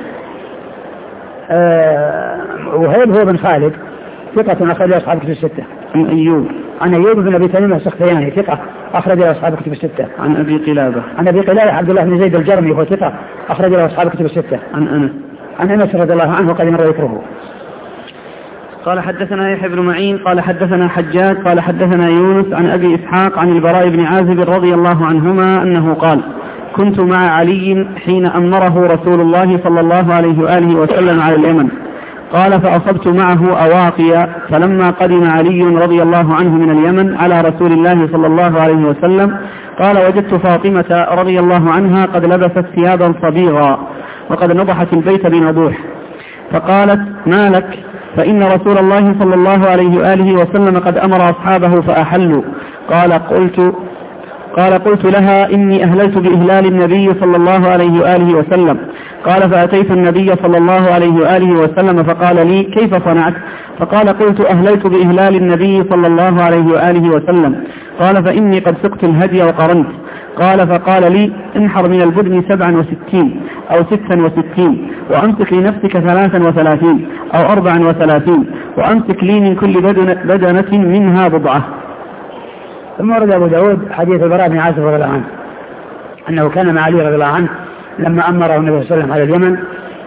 آه وهيب هو بن خالد ثقة أخرج أصحاب كتب الستة. عن أيوب عن أيوب بن أبي تميم السختياني ثقة أخرج أصحاب كتب الستة. عن أبي قلابة عن أبي قلابة عبد الله بن زيد الجرمي وهو ثقة أخرج أصحاب كتب الستة. عن أنس عن أنس رضي الله عنه قد مر ذكره. قال حدثنا يحيى بن معين قال حدثنا حجاج قال حدثنا يونس عن أبي إسحاق عن البراء بن عازب رضي الله عنهما أنه قال كنت مع علي حين أمره رسول الله صلى الله عليه وآله وسلم على اليمن، قال فأصبت معه أواقيا، فلما قدم علي رضي الله عنه من اليمن على رسول الله صلى الله عليه وسلم قال وجدت فاطمة رضي الله عنها قد لبست ثيابا صبيغا وقد نضحت البيت بنضوح، فقالت ما لك؟ فإن رسول الله صلى الله عليه وآله وسلم قد أمر أصحابه فأحلوا. قال قلت قال قلت لها إني أهللت بإهلال النبي صلى الله عليه وآله وسلم. قال فأتيت النبي صلى الله عليه وآله وسلم فقال لي كيف صنعت؟ فقال قلت أهللت بإهلال النبي صلى الله عليه وآله وسلم. قال فإني قد سقت الهدي وقرنت. قال فقال لي انحر من البدن سبعا وستين أو ستا وستين وأمسك لنفسك ثلاثا وثلاثين أو أربعا وثلاثين وأمسك لي من كل بدنة منها بضعة. ثم ورد أبو داود حديث البراء بن عازب رضي الله عنه أنه كان مع علي رضي الله عنه لما أمره النبي صلى الله عليه وسلم على اليمن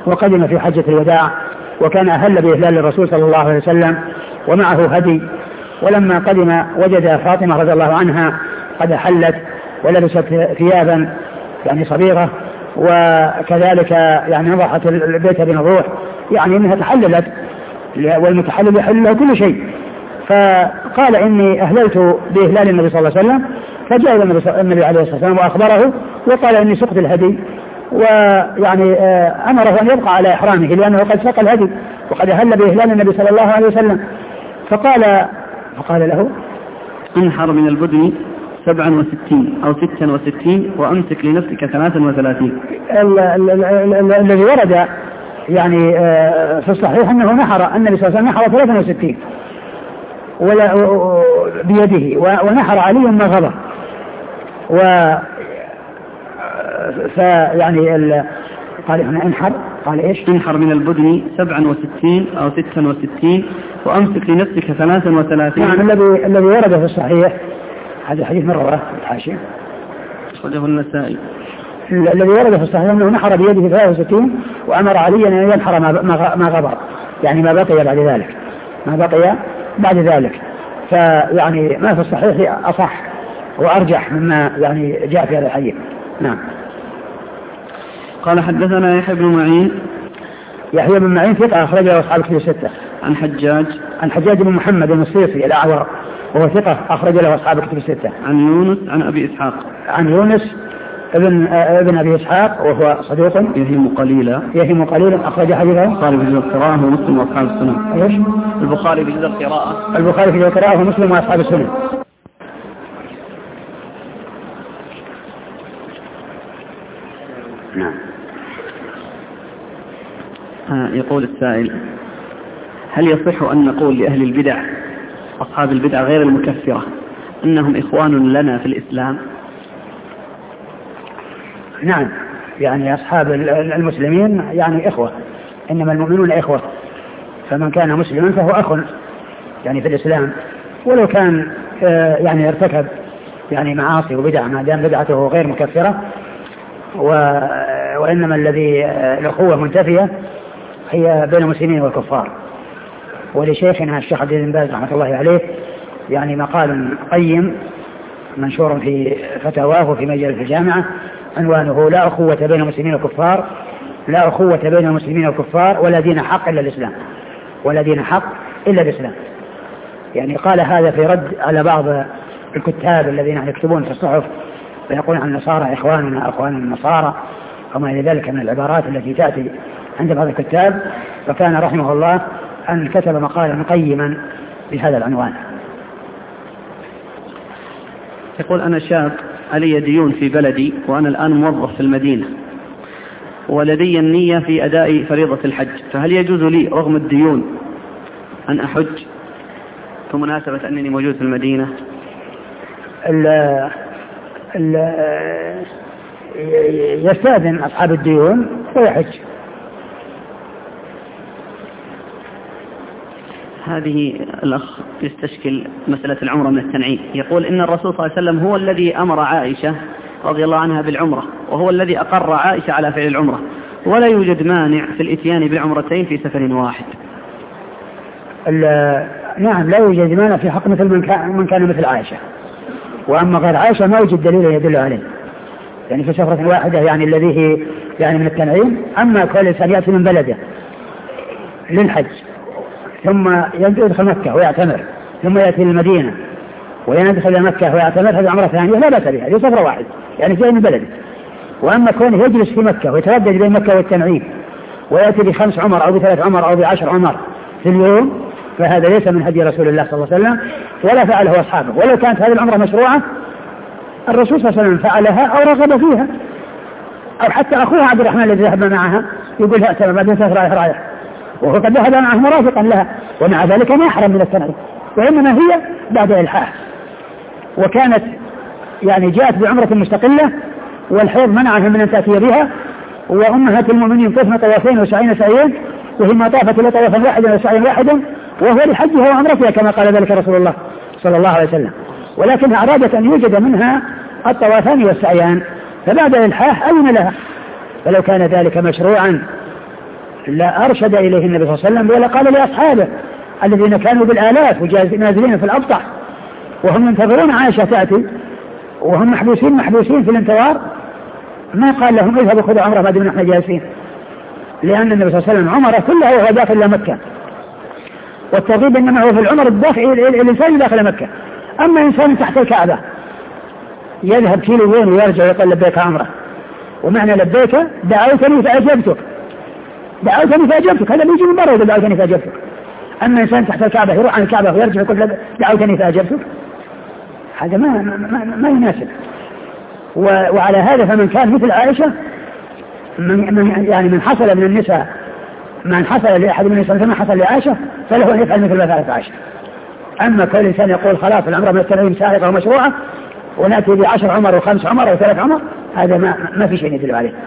وقدم في حجة الوداع، وكان أهل بإهلال الرسول صلى الله عليه وسلم ومعه هدي. ولما قدم وجد فاطمة رضي الله عنها قد حلت ولبست ثيابا يعني صغيرة، وكذلك يعني نضحت البيت بنضوح، يعني انها تحللت، والمتحلل يحل له كل شيء. فقال اني اهللت باهلال النبي صلى الله عليه وسلم، فجاء النبي عليه الصلاه والسلام واخبره وقال اني سقت الهدي، ويعني امره ان يبقى على احرامه لانه قد سق الهدي وقد اهل باهلال النبي صلى الله عليه وسلم. فقال فقال له انحر من البدن سبعا وستين أو ستا وستين وأمسك لنفسك ثلاثا وثلاثين. الذي ورد يعني في الصحيح أنه نحر النبي صلى الله عليه وسلم نحر ثلاثا وستين بيده، ونحر علي ما غضب. و فيعني قال هنا انحر، قال ايش؟ انحر من البدن سبعا وستين أو ستا وستين وأمسك لنفسك ثلاثا وثلاثين. نعم، الذي الذي ورد في الصحيح هذا حديث من رواه الحاشية أخرجه النسائي. الذي ورد في الصحيح أنه نحر بيده ثلاثة وستين وأمر عليا أن ينحر ما غبر، يعني ما بقي بعد ذلك، ما بقي بعد ذلك. فيعني ما في الصحيح أصح وأرجح مما يعني جاء في هذا الحديث. نعم. قال حدثنا يحيى بن معين. يحيى بن معين ثقة أخرجه أصحاب الكتب الستة. عن حجاج عن حجاج بن محمد المصيصي الأعور وهو ثقة أخرج له أصحاب الكتب الستة. عن يونس عن أبي إسحاق. عن يونس ابن ابن أبي إسحاق وهو صدوق يهم قليلا يهم قليلا أخرج حديثه البخاري في جزء القراءة ومسلم وأصحاب السنن. إيش؟ البخاري في جزء القراءة البخاري في جزء القراءة ومسلم وأصحاب السنن. نعم. يقول السائل: هل يصح أن نقول لأهل البدع أصحاب البدع غير المكفرة أنهم إخوان لنا في الإسلام؟ نعم، يعني أصحاب المسلمين يعني إخوة، إنما المؤمنون إخوة، فمن كان مسلما فهو أخ يعني في الإسلام، ولو كان يعني ارتكب يعني معاصي وبدع ما دام بدعته غير مكفرة. وإنما الذي الأخوة منتفية هي بين المسلمين والكفار. ولشيخنا الشيخ عبد بن باز رحمة الله عليه يعني مقال قيم منشور في فتاواه في مجلة الجامعة عنوانه: لا أخوة بين المسلمين والكفار، لا أخوة بين المسلمين والكفار، ولا دين حق إلا الإسلام، ولا دين حق إلا الإسلام. يعني قال هذا في رد على بعض الكتاب الذين يكتبون في الصحف ويقولون عن النصارى إخواننا أخوان النصارى وما إلى ذلك من العبارات التي تأتي عند بعض الكتاب. فكان رحمه الله أن كتب مقالا قيما بهذا العنوان. يقول: أنا شاب علي ديون في بلدي وأنا الآن موظف في المدينة، ولدي النية في أداء فريضة الحج، فهل يجوز لي رغم الديون أن أحج بمناسبة أنني موجود في المدينة؟ ال ال يستأذن أصحاب الديون ويحج. هذه الأخ يستشكل مسألة العمرة من التنعيم. يقول: إن الرسول صلى الله عليه وسلم هو الذي أمر عائشة رضي الله عنها بالعمرة، وهو الذي أقر عائشة على فعل العمرة، ولا يوجد مانع في الإتيان بالعمرتين في سفر واحد. نعم، لا يوجد مانع في حق مثل من كان, من كان مثل عائشة، وأما غير عائشة ما وجد دليل يدل عليه يعني في سفرة واحدة يعني الذي هي يعني من التنعيم. أما كل إنسان يأتي من بلده للحج ثم يدخل مكة ويعتمر ثم يأتي المدينة ويدخل مكة ويعتمر، هذه عمرة ثانية لا بأس بها، هذه سفرة واحدة يعني جاي من بلده. وأما كونه يجلس في مكة ويتردد بين مكة والتنعيم ويأتي بخمس عمر أو بثلاث عمر أو بعشر عمر في اليوم، فهذا ليس من هدي رسول الله صلى الله عليه وسلم ولا فعله أصحابه. ولو كانت هذه العمرة مشروعة الرسول صلى الله عليه وسلم فعلها أو رغب فيها، أو حتى أخوها عبد الرحمن الذي ذهب معها يقول لها سلام بعدين سافر رايح رايح، وهو قد ذهب معه مرافقا لها، ومع ذلك ما يحرم من التنعيم، وإنما هي بعد إلحاح. وكانت يعني جاءت بعمرة مستقلة والحيض منعها من أن تأتي بها، وأمهات المؤمنين طفن طوافين وسعين سعيين، وهما طافت إلى طوافا واحدا وسعيا واحدا، وهو لحجها وعمرتها كما قال ذلك رسول الله صلى الله عليه وسلم. ولكنها أرادت أن يوجد منها الطوافان والسعيان، فبعد الإلحاح أذن لها. فلو كان ذلك مشروعا لا أرشد إليه النبي صلى الله عليه وسلم ولا قال لأصحابه الذين كانوا بالآلاف ونازلين في الأبطح وهم ينتظرون عائشة تأتي وهم محبوسين محبوسين في الانتظار، ما قال لهم اذهبوا خذوا عمره ما دون نحن جالسين، لأن النبي صلى الله عليه وسلم عمره كله وهو داخل إلى مكة، والترغيب إنما هو في العمر الداخل الإنسان داخل مكة. أما إنسان تحت الكعبة يذهب كيلوين ويرجع ويقول لبيك عمره، ومعنى لبيك دعوتني فأجبتك، دعوتني فأجبتك، هذا بيجي من برا يقول دعوتني فأجبتك. أما إنسان تحت الكعبة يروح عن الكعبة ويرجع يقول دعوتني فأجبتك، هذا ما ما, ما يناسب. وعلى هذا فمن كان مثل عائشة من من يعني من حصل من النساء من حصل لأحد من النساء ما حصل لعائشة فله أن يفعل مثل ما فعلت عائشة. أما كل إنسان يقول خلاص العمرة من التنعيم سائغة ومشروعة ونأتي بعشر عمر وخمس عمر وثلاث عمر، هذا ما ما في شيء يدل عليه.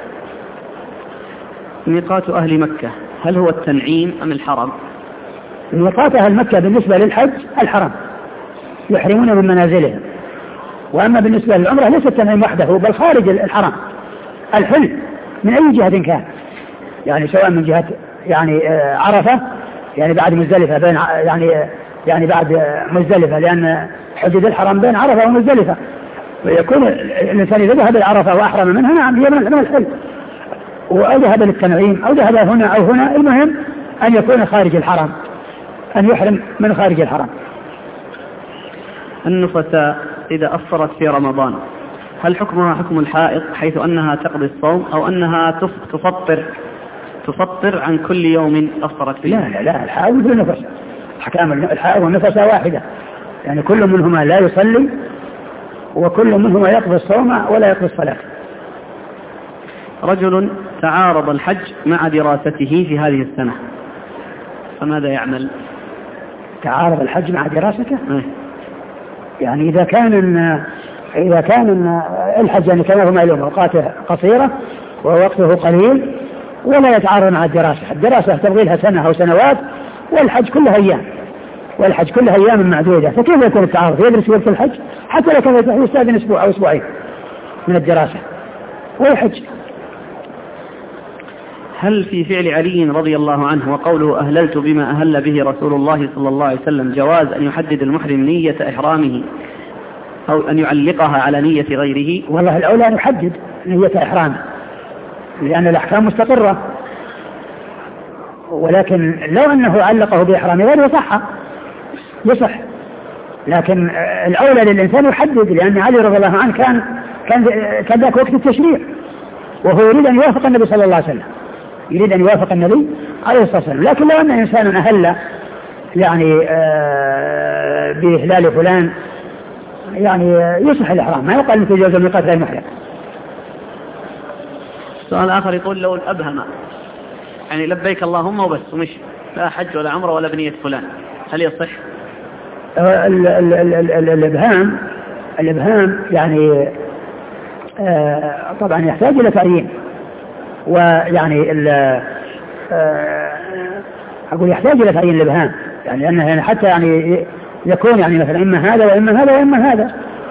ميقات أهل مكة هل هو التنعيم أم الحرم؟ ميقات أهل مكة بالنسبة للحج الحرم، يحرمون من منازلهم. وأما بالنسبة للعمرة ليس التنعيم وحده بل خارج الحرم الحل من أي جهة كان، يعني سواء من جهة يعني عرفة يعني بعد مزدلفة بين يعني يعني بعد مزدلفة، لأن حدود الحرم بين عرفة ومزدلفة، ويكون الإنسان إذا ذهب العرفة وأحرم منها نعم هي من الحل، أو ذهب للتنعيم أو ذهب هنا أو هنا، المهم أن يكون خارج الحرم، أن يحرم من خارج الحرم. النفساء إذا أفطرت في رمضان هل حكمها حكم الحائض حيث أنها تقضي الصوم أو أنها تفطر تفطر عن كل يوم أفطرت فيه؟ لا لا لا الحائض والنفس حكام الحائض والنفس واحدة، يعني كل منهما لا يصلي وكل منهما يقضي الصوم ولا يقضي الصلاة. رجل تعارض الحج مع دراسته في هذه السنة فماذا يعمل؟ تعارض الحج مع دراسته؟ أه. يعني إذا كان إذا كان الحج يعني كما هو معلوم أوقاته قصيرة ووقته قليل ولا يتعارض مع الدراسة، الدراسة تبغي لها سنة أو سنوات والحج كلها أيام، والحج كلها أيام معدودة، فكيف يكون التعارض؟ يدرس وقت الحج حتى لو كان يستأذن أسبوع أو أسبوعين من الدراسة ويحج. هل في فعل علي رضي الله عنه وقوله أهللت بما أهل به رسول الله صلى الله عليه وسلم جواز أن يحدد المحرم نية إحرامه أو أن يعلقها على نية غيره؟ والله الأولى أن يحدد نية إحرامه لأن الأحكام مستقرة، ولكن لو أنه علقه بإحرام غيره صح يصح، لكن الأولى للإنسان يحدد، لأن علي رضي الله عنه كان كان كان ذاك وقت التشريع وهو يريد أن يوافق النبي صلى الله عليه وسلم، يريد أن يوافق النبي عليه الصلاة والسلام. لكن لو أن إنسانا أهل يعني آه بإهلال فلان يعني يصح الإحرام، ما يقال أنه يجوز الميقات غير محرم. سؤال آخر يقول لو الأبهم يعني لبيك اللهم وبس ومش لا حج ولا عمره ولا بنية فلان هل يصح؟ الإبهام الإبهام يعني آه طبعا يحتاج إلى تعيين، ويعني آه أقول يحتاج إلى تعيين الإبهام، يعني لأنه يعني حتى يعني يكون يعني مثلا إما هذا وإما هذا وإما هذا.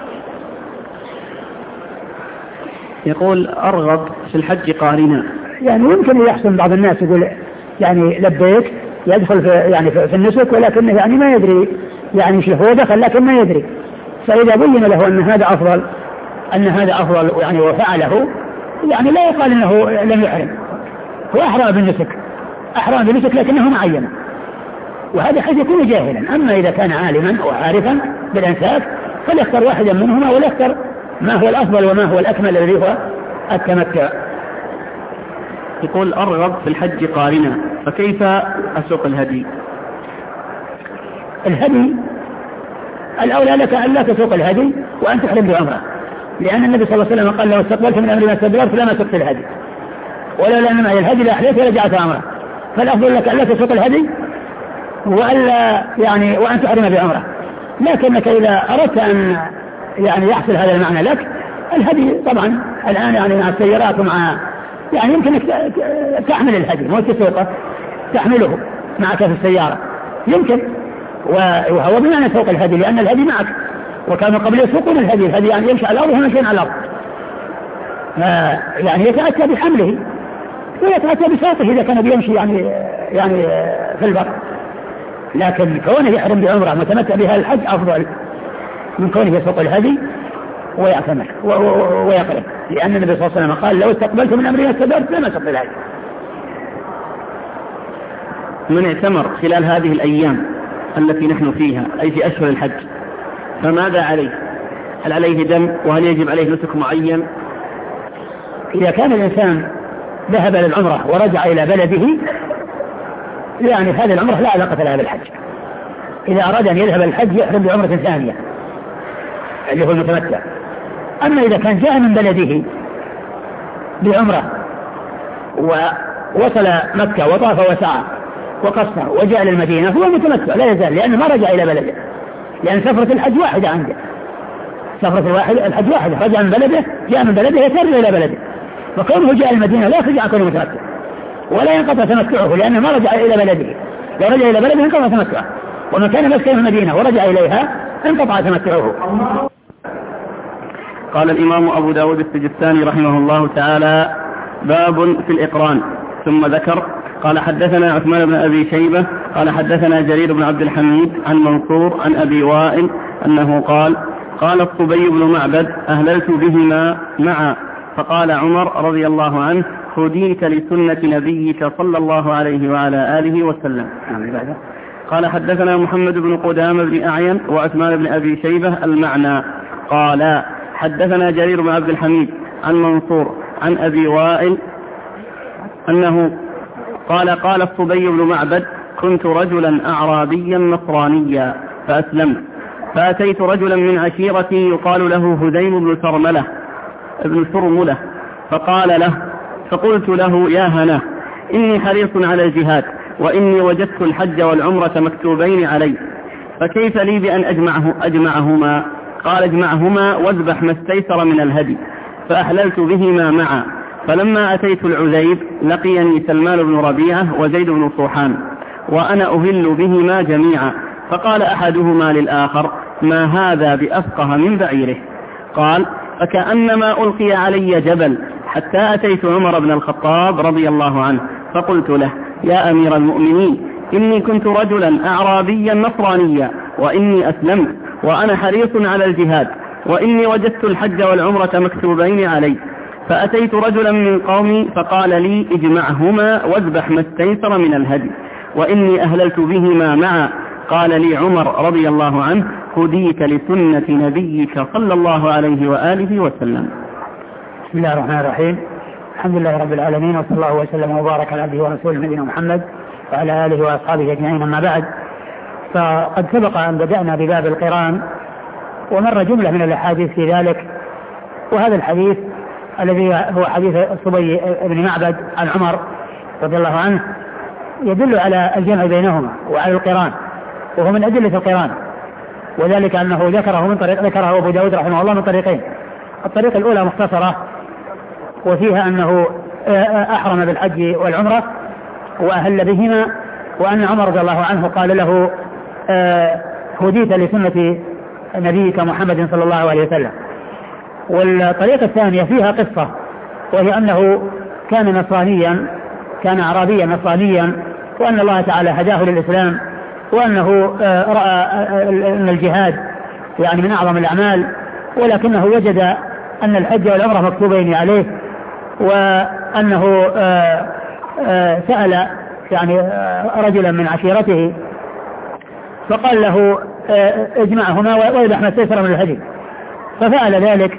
يقول أرغب في الحج قارنا، يعني يمكن يحسن بعض الناس يقول يعني لبيك يدخل في يعني في النسك ولكنه يعني ما يدري يعني شيء هو دخل لكن ما يدري، فإذا بين له أن هذا أفضل أن هذا أفضل يعني وفعله يعني لا يقال أنه لم يحرم، هو أحرم بالنسك أحرم بالنسك لكنه معين، وهذا حيث يكون جاهلا. أما إذا كان عالما وعارفا بالأنساك فليختار واحدا منهما وليختار ما هو الأفضل وما هو الأكمل الذي هو التمتع. يقول أرغب في الحج قارنا فكيف أسوق الهدي؟ الهدي الأولى لك أن لا تسوق الهدي وأن تحرم بعمرة، لأن النبي صلى الله عليه وسلم قال لو استقبلت من أمر ما استدبرت لما سقت الهدي، ولولا أن معي الهدي لأحليت ولجعت عمرة، فالأفضل لك أن لا تسوق الهدي وألا يعني وأن تحرم بعمرة. لكنك إذا أردت أن يعني يحصل هذا المعنى لك الهدي طبعا الآن يعني مع السيارات ومع يعني يمكنك تحمل الهدي مو تسوقه، تحمله معك في السيارة يمكن، وهو بمعنى سوق الهدي لأن الهدي معك، وكانوا قبل يسوقون الهدي، الهدي يعني يمشي على الأرض وهم يمشون على الأرض، يعني يتأتى بحمله ويتأتى بساقه إذا كان بيمشي يعني يعني في البر، لكن كونه يحرم بعمرة متمتع بها الحج أفضل من كونه يسوق الهدي ويعتمر ويقرب، لأن النبي صلى الله عليه وسلم قال لو استقبلت من أمري ما استدبرت لما سقط الهدي. من اعتمر خلال هذه الأيام التي نحن فيها أي في أشهر الحج فماذا عليه؟ هل عليه دم؟ وهل يجب عليه نسك معين؟ إذا كان الإنسان ذهب للعمرة ورجع إلى بلده يعني هذه العمرة لا علاقة لها بالحج. إذا أراد أن يذهب الحج يحرم بعمرة ثانية اللي هو المتمتع. أما إذا كان جاء من بلده بعمرة ووصل مكة وطاف وسعى وقصر وجاء للمدينة هو متمتع لا يزال، لأنه ما رجع إلى بلده، لأن سفرة الحج واحدة عنده، سفرة الواحد الحج واحدة، رجع من بلده جاء من بلده يسير إلى بلده، وكونه جاء المدينة لا يرجع كونه متمتع ولا ينقطع تمتعه لأنه ما رجع إلى بلده. لو رجع إلى بلده انقطع تمتعه، ومن كان مسكن المدينة ورجع إليها انقطع تمتعه. قال الإمام أبو داود السجستاني رحمه الله تعالى: باب في الإقران. ثم ذكر قال: حدثنا عثمان بن أبي شيبة قال حدثنا جرير بن عبد الحميد عن منصور عن أبي وائل أنه قال: قال الصبي بن معبد: أهللت بهما معا، فقال عمر رضي الله عنه: هديت لسنة نبيك صلى الله عليه وعلى آله وسلم. قال: حدثنا محمد بن قدامة بن أعين وعثمان بن أبي شيبة المعنى. قال: حدثنا جرير بن عبد الحميد عن منصور عن أبي وائل أنه قال: قال الصبي بن معبد: كنت رجلا أعرابيا نصرانيا فأسلمت، فأتيت رجلا من عشيرتي يقال له هذيم بن سرملة ابن سرملة، فقال له فقلت له: يا هنا، إني حريص على الجهاد، وإني وجدت الحج والعمرة مكتوبين علي، فكيف لي بأن أجمعه أجمعهما؟ قال: اجمعهما واذبح ما استيسر من الهدي. فأحللت بهما معا. فلما أتيت العزيب لقيني سلمان بن ربيعة وزيد بن صوحان وأنا أهل بهما جميعا، فقال أحدهما للآخر: ما هذا بأفقه من بعيره؟ قال: فكأنما ألقي علي جبل، حتى أتيت عمر بن الخطاب رضي الله عنه فقلت له: يا أمير المؤمنين، إني كنت رجلا أعرابيا نصرانيا، وإني أسلمت، وأنا حريص على الجهاد، وإني وجدت الحج والعمرة مكتوبين علي، فأتيت رجلا من قومي فقال لي: اجمعهما واذبح ما استيسر من الهدي، وإني أهللت بهما معا. قال لي عمر رضي الله عنه: هديت لسنة نبيك صلى الله عليه وآله وسلم. بسم الله الرحمن الرحيم. الحمد لله رب العالمين، وصلى الله وسلم وبارك على عبده ورسوله نبينا محمد وعلى آله وأصحابه أجمعين. أما بعد، فقد سبق أن بدأنا بباب القران ومر جملة من الأحاديث في ذلك، وهذا الحديث الذي هو حديث الصبي بن معبد عن عمر رضي الله عنه يدل على الجمع بينهما وعلى القران، وهو من أدلة القران، وذلك أنه ذكره من طريق ذكره أبو داود رحمه الله من طريقين. الطريقة الأولى مختصرة وفيها أنه أحرم بالحج والعمرة وأهل بهما، وأن عمر رضي الله عنه قال له: هديت لسنة نبيك محمد صلى الله عليه وسلم. والطريقة الثانية فيها قصة، وهي أنه كان نصرانيا، كان أعرابيا نصرانيا، وأن الله تعالى هداه للإسلام، وأنه رأى أن الجهاد يعني من أعظم الأعمال، ولكنه وجد أن الحج والعمرة مكتوبين عليه، وأنه سأل يعني رجلا من عشيرته فقال له: اجمعهما ويذبح ما استيسر من الهدي. ففعل ذلك،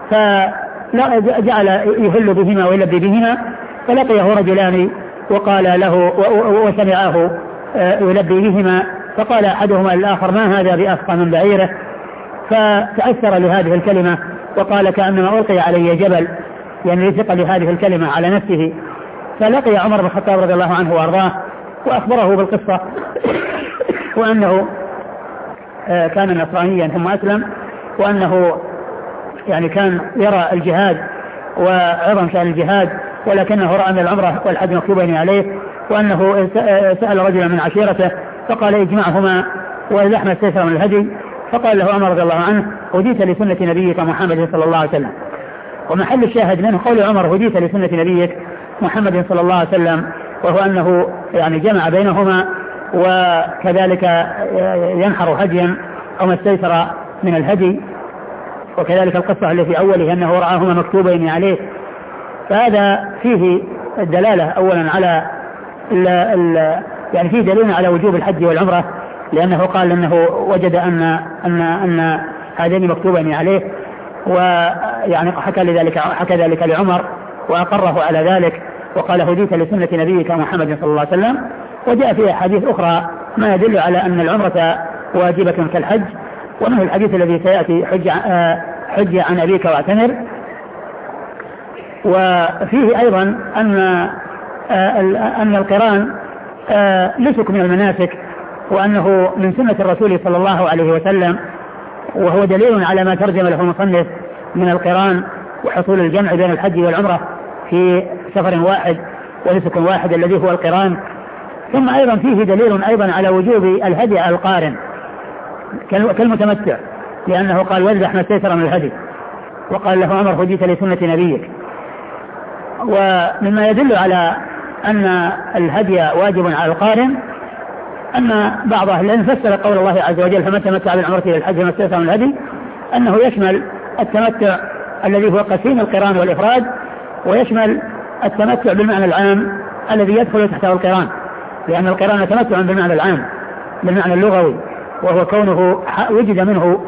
فجعل يهل بهما ويلبي بهما، فلقيه رجلان وقال له وسمعاه يلبي بهما، فقال أحدهما للآخر: ما هذا بأفقه من بعيره؟ فتأثر لهذه الكلمة وقال: كأنما ألقي علي جبل، يعني لثقل لهذه الكلمة على نفسه. فلقي عمر بن الخطاب رضي الله عنه وأرضاه وأخبره بالقصة، وأنه كان نصرانيا ثم أسلم، وأنه يعني كان يرى الجهاد وعظم شأن الجهاد، ولكنه رأى أن العمرة والحج مكتوبين عليه، وأنه سأل رجلا من عشيرته فقال: اجمعهما ويذبح ما استيسر من الهدي. فقال له عمر رضي الله عنه: هديت لسنة نبيك محمد صلى الله عليه وسلم. ومحل الشاهد منه قول عمر: هديت لسنة نبيك، محمد صلى الله عليه وسلم، وهو أنه يعني جمع بينهما، وكذلك ينحر هديا أو ما استيسر من الهدي، وكذلك القصة التي في أوله أنه رآهما مكتوبين عليه. فهذا فيه الدلالة أولا على ال ال يعني فيه دليل على وجوب الحج والعمرة، لأنه قال أنه وجد أن أن أن هذين مكتوبين عليه، ويعني حكى لذلك حكى ذلك لعمر وأقره على ذلك، وقال هديت لسنة نبيك محمد صلى الله عليه وسلم. وجاء في أحاديث أخرى ما يدل على أن العمرة واجبة كالحج، ومنه الحديث الذي سيأتي حج حج عن أبيك واعتمر. وفيه أيضا أن أن القران نسك من المناسك، وأنه من سنة الرسول صلى الله عليه وسلم، وهو دليل على ما ترجم له المصنف من القران وحصول الجمع بين الحج والعمرة في سفر واحد ونسك واحد الذي هو القران. ثم أيضا فيه دليل أيضا على وجوب الهدي على القارن كالمتمتع، لأنه قال واذبح ما استيسر من الهدي، وقال له عمر هديت لسنة نبيك. ومما يدل على أن الهدي واجب على القارن أن بعض أهل العلم فسر قول الله عز وجل فمن تمتع بالعمرة إلى الحج ما استيسر من الهدي أنه يشمل التمتع الذي هو قسيم القران والإفراد، ويشمل التمتع بالمعنى العام الذي يدخل تحته القران، لأن القران تمتع بالمعنى العام بالمعنى اللغوي، وهو كونه وجد منه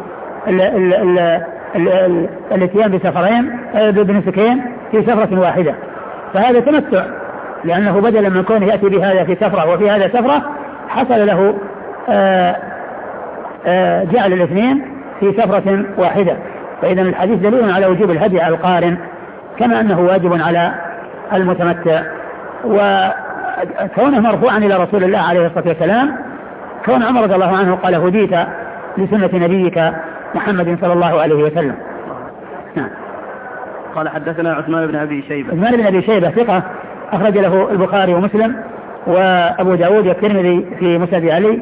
الاتيان بسفرين بنسكين في سفرة واحدة، فهذا تمتع، لأنه بدلا من كونه يأتي بهذا في سفرة وفي هذا سفرة حصل له آآ آآ جعل الاثنين في سفرة واحدة. فإذا الحديث دليل على وجوب الهدي على القارن كما أنه واجب على المتمتع. وكونه مرفوعا إلى رسول الله عليه الصلاة والسلام، كون عمر رضي الله عنه قال هديت لسنة نبيك محمد صلى الله عليه وسلم. نعم. قال حدثنا عثمان بن أبي شيبة. عثمان بن أبي شيبة ثقة أخرج له البخاري ومسلم وأبو داود والترمذي في مسند علي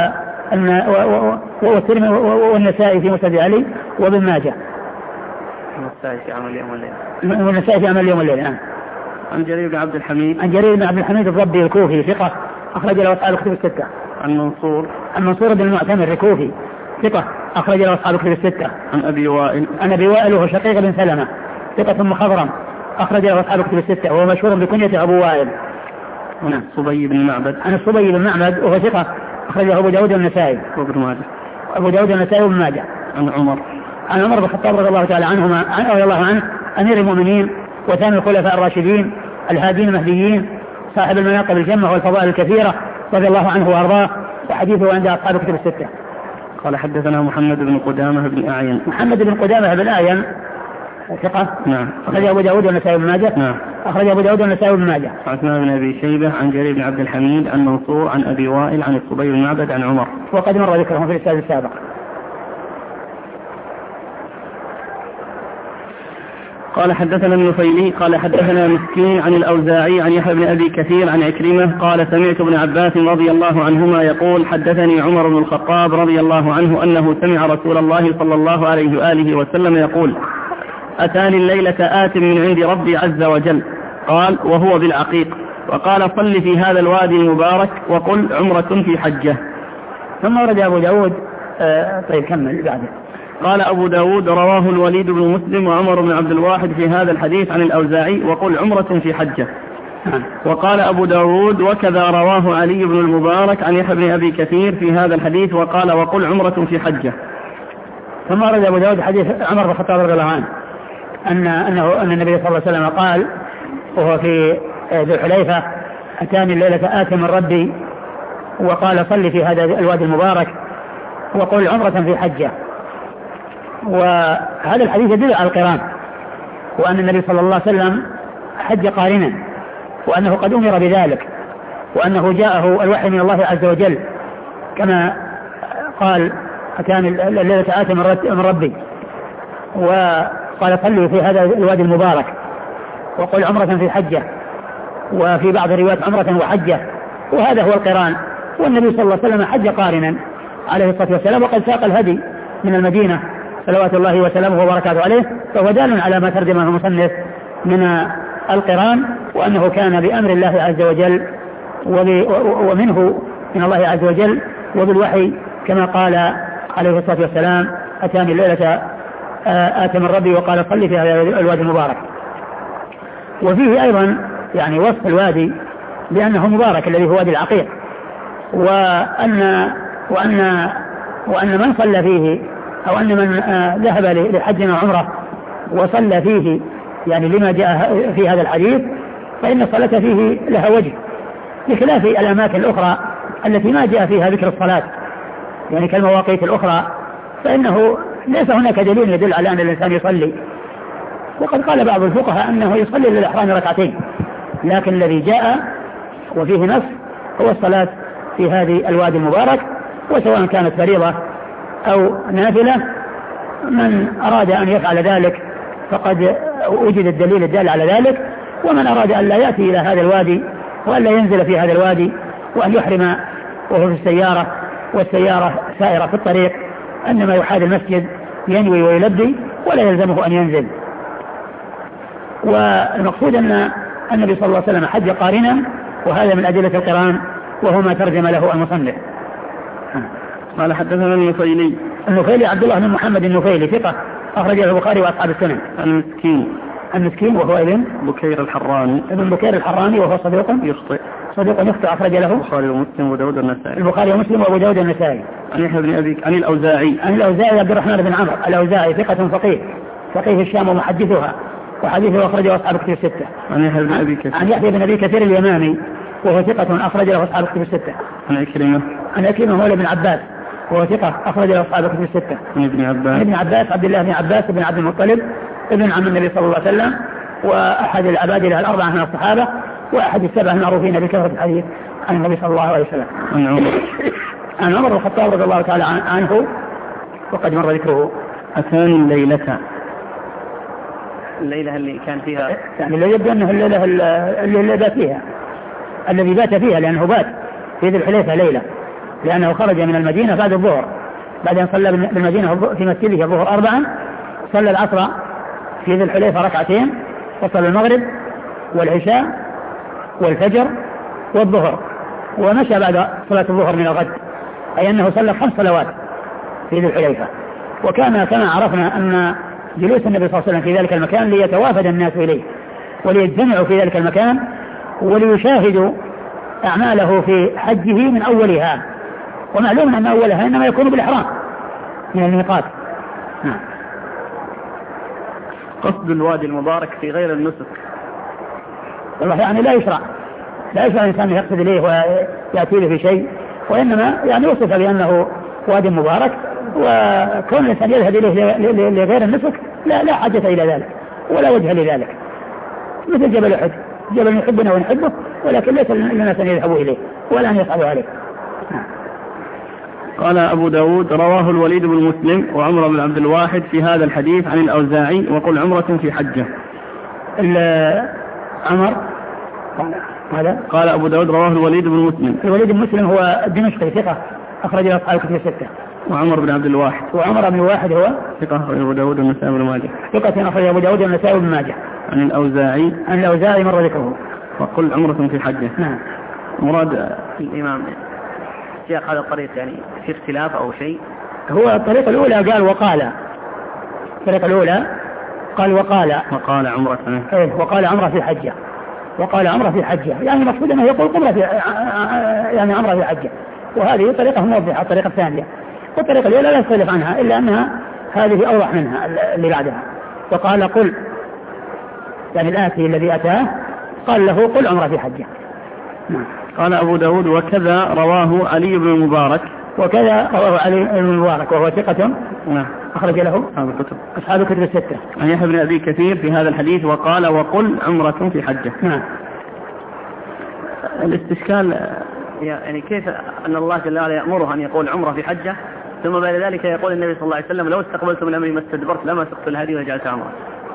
والنسائي في مسند علي وابن ماجه. والنسائي في عمل اليوم والليل. والنسائي في عمل اليوم والليل. نعم. عن جرير بن عبد الحميد. عن جرير بن عبد الحميد الضبي الكوفي ثقة أخرج له أصحاب الكتب الستة. عن منصور. عن منصور بن المعتمر الكوفي ثقة أخرج له أصحاب الكتب الستة. عن أبي وائل. عن أبي وائل وهو شقيق بن سلمة ثقة مخضرم أخرج له أصحاب الكتب الستة، وهو مشهور بكنية أبو وائل. عن الصبي بن معبد. عن الصبي بن معبد وهو ثقة أخرجه أبو داود والنسائي وابن ماجه. أبو داود والنسائي وابن ماجه. عن عمر. عن عمر بن الخطاب رضي الله تعالى عنهما رضي الله عنه أمير المؤمنين وثاني الخلفاء الراشدين الهادين المهديين صاحب المناقب الجمة والفضائل الكثيرة رضي الله عنه وأرضاه، وحديثه عند أصحاب الكتب الستة. قال حدثنا محمد بن قدامة بن أعين. محمد بن قدامة بن أعين ثقة. نعم. أخرج أبو داود والنسائي بن ماجه. نعم. أخرج أبو داود والنسائي بن ماجه. عثمان بن أبي شيبة عن جرير بن عبد الحميد عن منصور عن أبي وائل عن الصبي بن معبد عن عمر، وقد مر ذكرهم في الإسناد السابق. قال حدثنا النفيلي قال حدثنا مسكين عن الأوزاعي عن يحيى بن أبي كثير عن عكرمة قال سمعت ابن عباس رضي الله عنهما يقول حدثني عمر بن الخطاب رضي الله عنه أنه سمع رسول الله صلى الله عليه وآله وسلم يقول أتاني الليلة آت من عند ربي عز وجل، قال وهو بالعقيق، وقال صل في هذا الوادي المبارك وقل عمرة في حجة. ثم ورد أبو داود. آه طيب كمل بعده. قال أبو داود رواه الوليد بن مسلم وعمر بن عبد الواحد في هذا الحديث عن الأوزاعي وقل عمرة في حجة. وقال أبو داود وكذا رواه علي بن المبارك عن يحيى بن أبي كثير في هذا الحديث وقال وقل عمرة في حجة. ثم ورد أبو داود حديث عمر بن الخطاب رضي الله عنه أن أنه أن النبي صلى الله عليه وسلم قال وهو في ذو الحليفة أتاني الليلة آت من ربي وقال صل في هذا الوادي المبارك وقل عمرة في حجة. وهذا الحديث يدل على القران، وأن النبي صلى الله عليه وسلم حج قارنا، وأنه قد أمر بذلك، وأنه جاءه الوحي من الله عز وجل كما قال أتاني الليلة آت من ربي وقال صلوا في هذا الوادي المبارك وقل عمرة في حجة، وفي بعض الروايات عمرة وحجة، وهذا هو القران. والنبي صلى الله عليه وسلم حج قارنا عليه الصلاة والسلام، وقد ساق الهدي من المدينة صلوات الله وسلامه وبركاته عليه، فهو دال على ما ترجمه المصنف من القران وأنه كان بأمر الله عز وجل ومنه من الله عز وجل وبالوحي كما قال عليه الصلاة والسلام أتاني الليلة آت من ربي وقال صلي في هذا الوادي المبارك. وفيه أيضا يعني وصف الوادي بأنه مبارك الذي هو وادي العقيق، وأن وأن وأن من صلى فيه أو أن من ذهب لحج وعمرة وصلى فيه يعني لما جاء في هذا الحديث فإن الصلاة فيه لها وجه، بخلاف الأماكن الأخرى التي ما جاء فيها ذكر الصلاة يعني كالمواقيت الأخرى، فإنه ليس هناك دليل يدل على أن الإنسان يصلي. وقد قال بعض الفقهاء أنه يصلي للإحرام ركعتين، لكن الذي جاء وفيه نص هو الصلاة في هذه الوادي المبارك، وسواء كانت فريضة أو نافلة. من أراد أن يفعل ذلك فقد وجد الدليل الدال على ذلك، ومن أراد أن لا يأتي إلى هذا الوادي وأن لا ينزل في هذا الوادي وأن يحرم وهو في السيارة والسيارة سائرة في الطريق أنما يحاذي المسجد ينوي ويلبي ولا يلزمه أن ينزل. والمقصود أن النبي صلى الله عليه وسلم حج قارنا، وهذا من أدلة القران وهو ما ترجم له المصنف. قال حدثنا النفيلي النفيلي عبد الله بن محمد النفيلي ثقة أخرجه البخاري وأصحاب السنن. المسكين المسكين وهو ابن بكير الحراني ابن بكير الحراني وهو صديق يخطئ صديق يخطئ أخرج له البخاري ومسلم وأبو داود والنسائي البخاري ومسلم وأبو داود والنسائي. عن يحيى بن أبي عن الأوزاعي عن الأوزاعي عبد الرحمن بن عمرو الأوزاعي ثقة فقيه فقيه الشام ومحدثها وحديثه أخرجه أصحاب الكتب الستة. عن يحيى بن أبي كثير عن يحيى بن أبي كثير اليمامي وهو ثقة أخرج له أصحاب الكتب الستة. عن عكرمة عن عكرمة مولى بن عباس وهو ثقة أخرج له أصحاب الكتب الستة. عن ابن عباس ابن عباس عبد الله بن عباس بن عبد المطلب ابن عم النبي صلى الله عليه وسلم، وأحد العبادلة الأربعة من الصحابة، وأحد السبعة المعروفين بكثرة الحديث عن النبي صلى الله عليه وسلم. عن عمر عن عمر بن الخطاب رضي الله تعالى عنه وقد مر ذكره. أتاني الليلة الليلة اللي كان فيها يعني اللي يبدو أنه الليلة اللي بات فيها الذي بات فيها، لأنه بات في ذي الحليفة ليلة، لأنه خرج من المدينة بعد الظهر، بعد أن صلى بالمدينة في مسجده الظهر أربعا، صلى العصر في ذي الحليفة ركعتين، وصلى المغرب والعشاء والفجر والظهر، ومشى بعد صلاة الظهر من الغد، أي أنه صلى خمس صلوات في ذي الحليفة. وكان كما عرفنا أن جلوس النبي صلى الله عليه وسلم في ذلك المكان ليتوافد الناس إليه وليجتمعوا في ذلك المكان وليشاهدوا أعماله في حجه من أولها، ومعلوم أن أولها إنما يكون بالإحرام من الميقات. نعم. قصد الوادي المبارك في غير النسك والله يعني لا يشرع لا يشرع الإنسان يقصد إليه ويأتي له في شيء، وإنما يعني وصف بأنه وادي مبارك، وكون الإنسان يذهب إليه لغير النسك لا لا حاجة إلى ذلك ولا وجه لذلك، مثل جبل أحد، جبل يحبنا ونحبه ولكن ليس للناس أن يذهبوا إليه ولا أن يصعدوا عليه. قال أبو داود رواه الوليد بن مسلم وعمر بن عبد الواحد في هذا الحديث عن الأوزاعي وقل عمرة في حجة. عمر قال قال أبو داود رواه الوليد بن مسلم. الوليد بن مسلم هو الدمشقي ثقة أخرج له أصحاب الكتب الستة. وعمر بن عبد الواحد وعمر بن الواحد هو ثقة أخرج أبو داود والنسائي وابن ماجه. ثقة أخرج أبو داود والنسائي وابن ماجه. عن الأوزاعي عن الأوزاعي مر ذكره. وقل عمرة في حجة. نعم. مراد الإمام سياق هذا الطريق يعني في اختلاف أو شيء؟ هو الطريقة الأولى قال وقال، الطريقة الأولى قال وقال وقال عمرة إيه وقال عمرة في حجة وقال عمرة في حجة، يعني المقصود أنه يقول عمرة في يعني عمرة في حجة، وهذه طريقة موضحة. الطريقة الثانية والطريقة الأولى لا يختلف عنها إلا أنها هذه أوضح منها اللي بعدها. وقال قل يعني الآتي الذي أتاه قال له قل عمرة في حجة. نعم. قال أبو داود وكذا رواه علي بن المبارك وكذا رواه علي بن المبارك وهو ثقة نعم أخرج له أصحاب الكتب أصحاب الكتب الستة. عن يحيى بن أبي كثير في هذا الحديث وقال وقل عمرة في حجة. نعم. الاستشكال يعني كيف أن الله جل وعلا يأمره أن يقول عمرة في حجة ثم بعد ذلك يقول النبي صلى الله عليه وسلم لو استقبلت من أمري ما استدبرت لما سقت الهدي وجعلت عمرة.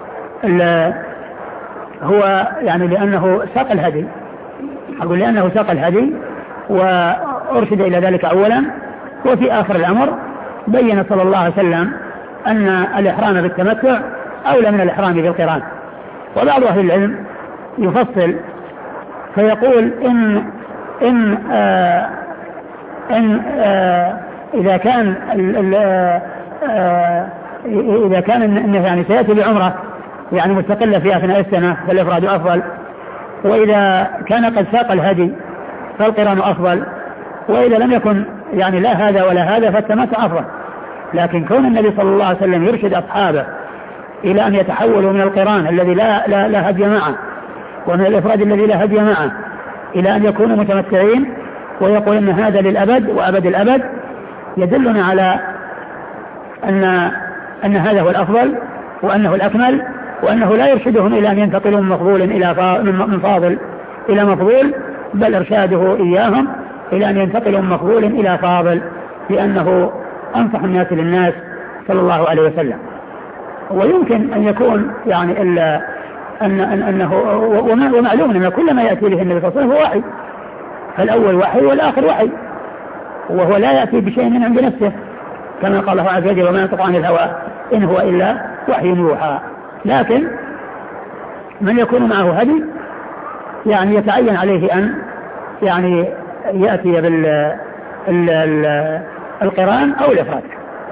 هو يعني لأنه ساق الهدي، أقول لأنه ساق الهدي وأرشد إلى ذلك أولا، وفي آخر الأمر بين صلى الله عليه وسلم أن الإحرام بالتمتع أولى من الإحرام بالقران. وبعض أهل العلم يفصل فيقول إن إن آه إن آه إذا كان ال آه إذا كان إنه يعني سيأتي بعمرة يعني مستقلة في أثناء السنة فالإفراد أفضل، وإذا كان قد ساق الهدي فالقران أفضل، وإذا لم يكن يعني لا هذا ولا هذا فالتمتع أفضل. لكن كون النبي صلى الله عليه وسلم يرشد أصحابه إلى أن يتحولوا من القران الذي لا, لا, لا هدي معه ومن الإفراد الذي لا هدي معه إلى أن يكونوا متمتعين، ويقول أن هذا للأبد وأبد الأبد، يدلنا على أن, أن هذا هو الأفضل وأنه الأكمل، وأنه لا يرشدهم إلى أن ينتقلوا من مفضول إلى من فاضل إلى مفضول، بل إرشاده إياهم إلى أن ينتقلوا من مفضول إلى فاضل، لأنه أنصح الناس للناس صلى الله عليه وسلم. ويمكن أن يكون يعني إلا أن أن أنه ومعلوم أن كل ما يأتي به النبي صلى الله عليه وسلم هو وحي، فالأول وحي والآخر وحي، وهو لا يأتي بشيء من عند نفسه كما قال الله عز وجل وما ينطق عن الهوى إن هو إلا وحي يوحى. لكن من يكون معه هدي يعني يتعين عليه أن يعني يأتي بال ال ال القران أو الإفراد.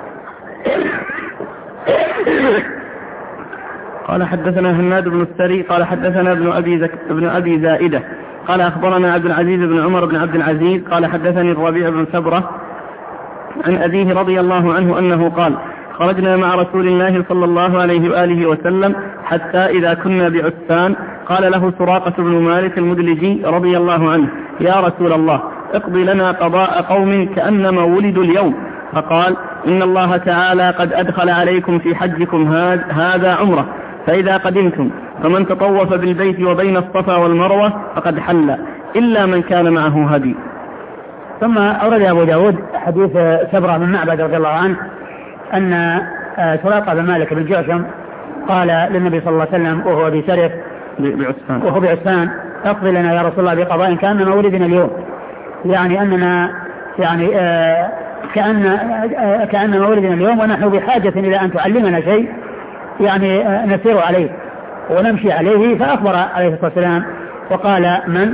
قال حدثنا هناد بن السري قال حدثنا ابن أبي, زك... ابن أبي زائدة قال أخبرنا عبد العزيز بن عمر بن عبد العزيز قال حدثني الربيع بن سبرة عن أبيه رضي الله عنه أنه قال خرجنا مع رسول الله صلى الله عليه وآله وسلم حتى إذا كنا بعسفان قال له سراقة بن مالك المدلجي رضي الله عنه يا رسول الله اقضي لنا قضاء قوم كأنما ولدوا اليوم، فقال إن الله تعالى قد أدخل عليكم في حجكم هذا عمره، فإذا قدمتم فمن تطوف بالبيت وبين الصفا والمروة فقد حل إلا من كان معه هدي. ثم أورد أبو داود حديث سبرة بن معبد رضي الله عنه أن سراقة بن مالك بن جعشم قال للنبي صلى الله عليه وسلم وهو بسرف بعسفان وهو بعسفان اقضي لنا يا رسول الله بقضاء كأننا ولدنا اليوم، يعني أننا يعني آه كأن آه كأننا ولدنا اليوم ونحن بحاجة إلى أن تعلمنا شيء يعني آه نسير عليه ونمشي عليه. فأخبر عليه الصلاة والسلام وقال من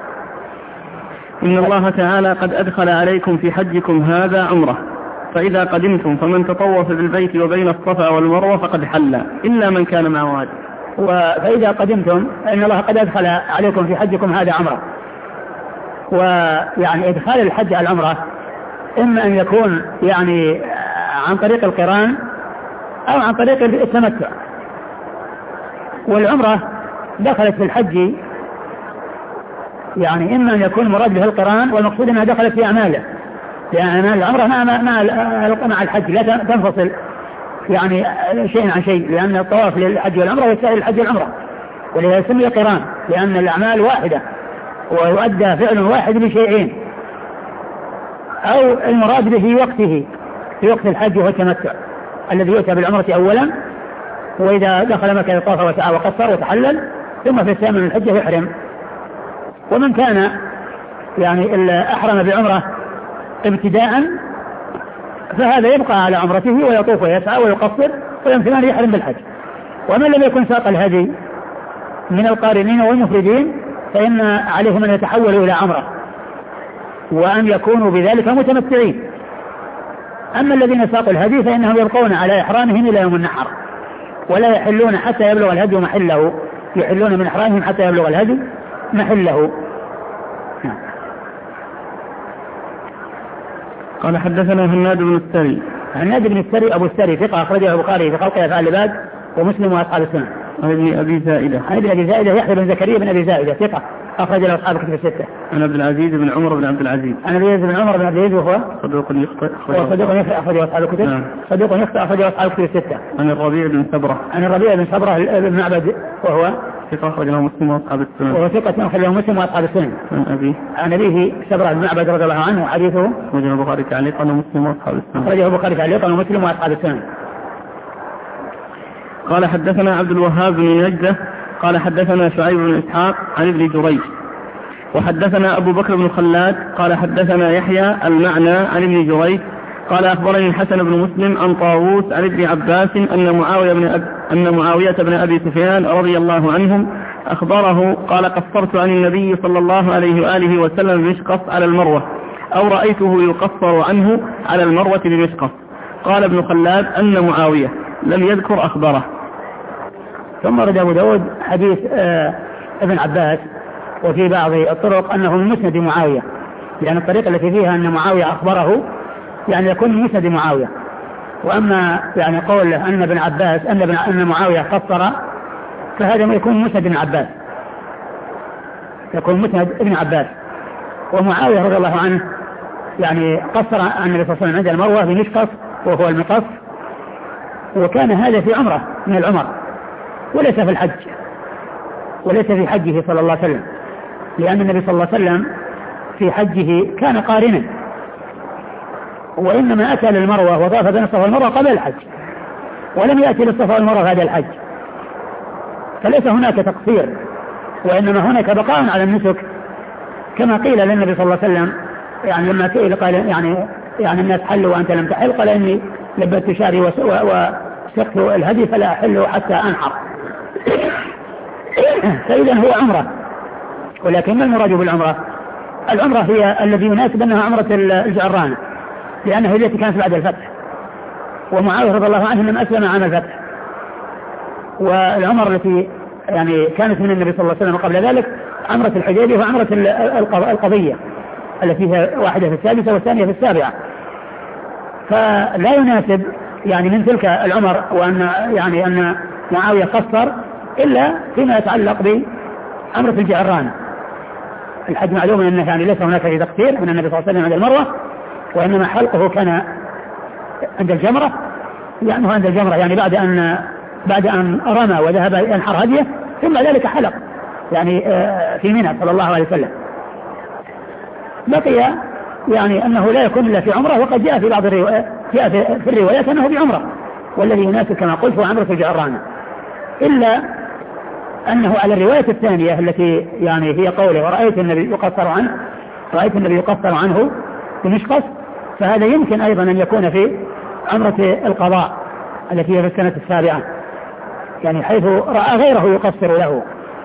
إن الله تعالى قد أدخل عليكم في حجكم هذا عمره، فإذا قدمتم فمن تطوف بالبيت وبين الصفا والمروة فقد حل إلا من كان معه هدي. فإذا قدمتم إن الله قد أدخل عليكم في حجكم هذا عمره، ويعني إدخال الحج على العمرة إما أن يكون يعني عن طريق القران أو عن طريق التمتع، والعمرة دخلت في الحج يعني إما أن يكون مراد به القران والمقصود أنها دخلت في أعماله، لأن أعمال العمرة مع, مع, مع الحج لا تنفصل يعني شيء عن شيء، لأن الطواف للحج والعمرة يستاهل الحج والعمرة، ولذا يسمى قران لأن الأعمال واحدة ويؤدى فعل واحد لشيئين، أو المراد به وقته في وقت الحج وهو التمتع الذي يؤتى بالعمرة أولا، وإذا دخل مكة طاف وسعى وقصر وتحلل، ثم في الثامن من الحجة يحرم. ومن كان يعني أحرم بعمرة ابتداء فهذا يبقى على عمرته ويطوف ويسعى ويقصر ويمكن يحرم بالحج. ومن لم يكن ساق الهدي من القارنين والمفردين فإن عليهم أن يتحولوا إلى عمرة وأن يكونوا بذلك متمتعين. أما الذين ساقوا الهدي فإنهم يبقون على إحرامهم إلى يوم النحر ولا يحلون حتى يبلغ الهدي محله، يحلون من إحرامهم حتى يبلغ الهدي محله. قال حدثنا هناد بن السري هناد بن السري أبو السري ثقة أخرجه البخاري في خلق أفعال العباد ومسلم وأصحاب السنن. عن ابن أبي زائدة عن ابن أبي زائدة يحيى بن زكريا بن أبي زائدة ثقة أخرج له أصحاب الكتب الستة. عن عبد العزيز بن عمر بن عبد العزيز عن عبد العزيز بن عمر بن عبد العزيز وهو صدوق يخطئ صدوق يخطئ أخرجه أصحاب الكتب صدوق يخطئ أخرجه أصحاب الكتب الستة. عن الربيع بن سبرة عن الربيع بن سبرة بن معبد وهو ثقة أخرجه مسلم وأصحاب السنن وهو ثقة أخرجه مسلم وأصحاب السنن. عن أبيه عن أبيه سبرة بن معبد رضي الله عنه وحديثه أخرجه البخاري تعليقا ومسلم وأصحاب السنن أخرجه البخاري تعليقا ومسلم وأصحاب السنن. قال حدثنا عبد الوهاب بن نجدة قال حدثنا شعيب بن إسحاق عن ابن جريج وحدثنا أبو بكر بن خلاد قال حدثنا يحيى المعنى عن ابن جريج قال أخبرني الحسن بن مسلم عن طاووس عن ابن عباس أن معاوية بن, أب... أن معاوية بن أبي سفيان رضي الله عنهم أخبره قال قصرت عن النبي صلى الله عليه وآله وسلم بمشقص على المروة أو رأيته يقصر عنه على المروة بمشقص. قال ابن خلاد أن معاوية لم يذكر أخبره. ثم ورد أبو داود حديث آه ابن عباس وفي بعض الطرق أنه من مسند معاوية، لأن الطريقة التي فيها أن معاوية أخبره يعني يكون من مسند معاوية. وأما يعني قول أن ابن عباس أن, ابن أن معاوية قصر فهذا ما يكون مسند ابن عباس، يكون مسند ابن عباس. ومعاوية رضي الله عنه يعني قصر عن النبي صلى الله عليه وسلم عند المروة بمشقص وهو المقص، وكان هذا في عمرة من العمر وليس في الحج، وليس في حجه صلى الله عليه وسلم، لأن النبي صلى الله عليه وسلم في حجه كان قارنا، وإنما أتى للمروة وطاف بين الصفا والمروة قبل الحج، ولم يأتي للصفا والمروة في هذا الحج، فليس هناك تقصير، وإنما هناك بقاء على النسك، كما قيل للنبي صلى الله عليه وسلم يعني لما سئل قال يعني يعني الناس حلوا وأنت لم تحل، قال إني لبت شعري وسقت الهدي فلا أحل حتى أنحر. فإذا هو عمرة، ولكن ما المراد بالعمرة؟ العمرة هي الذي يناسب أنها عمرة الجعرانة، لأنها التي كانت بعد الفتح، ومعاوية رضي الله عنه لما أسلم عام الفتح. والعمر التي يعني كانت من النبي صلى الله عليه وسلم قبل ذلك عمرة الحديبية وعمرة القضية التي هي واحدة في السادسة والثانية في السابعة. فلا يناسب يعني من تلك العمر وأن يعني أن معاوية قصر إلا فيما يتعلق بعمرة الجعرانة. الحج معلوم أنه يعني ليس هناك في تقصير من النبي صلى الله عليه وسلم عند المروة، وإنما حلقه كان عند الجمرة، يعني عند الجمرة يعني بعد أن بعد أن رمى وذهب ينحر هديه ثم ذلك حلق يعني في منى صلى الله عليه وسلم. بقي يعني أنه لا يكون إلا في عمره، وقد جاء في بعض الروايات جاء في الروايات أنه بعمره، والذي يناسب كما قلت هو عمرة الجعرانة، إلا أنه على الرواية الثانية التي يعني هي قوله ورأيت النبي يقصر عنه رأيت النبي يقصر عنه بمشقص، فهذا يمكن أيضا أن يكون في عمرة القضاء التي هي في السنة السابعة، يعني حيث رأى غيره يقصر له،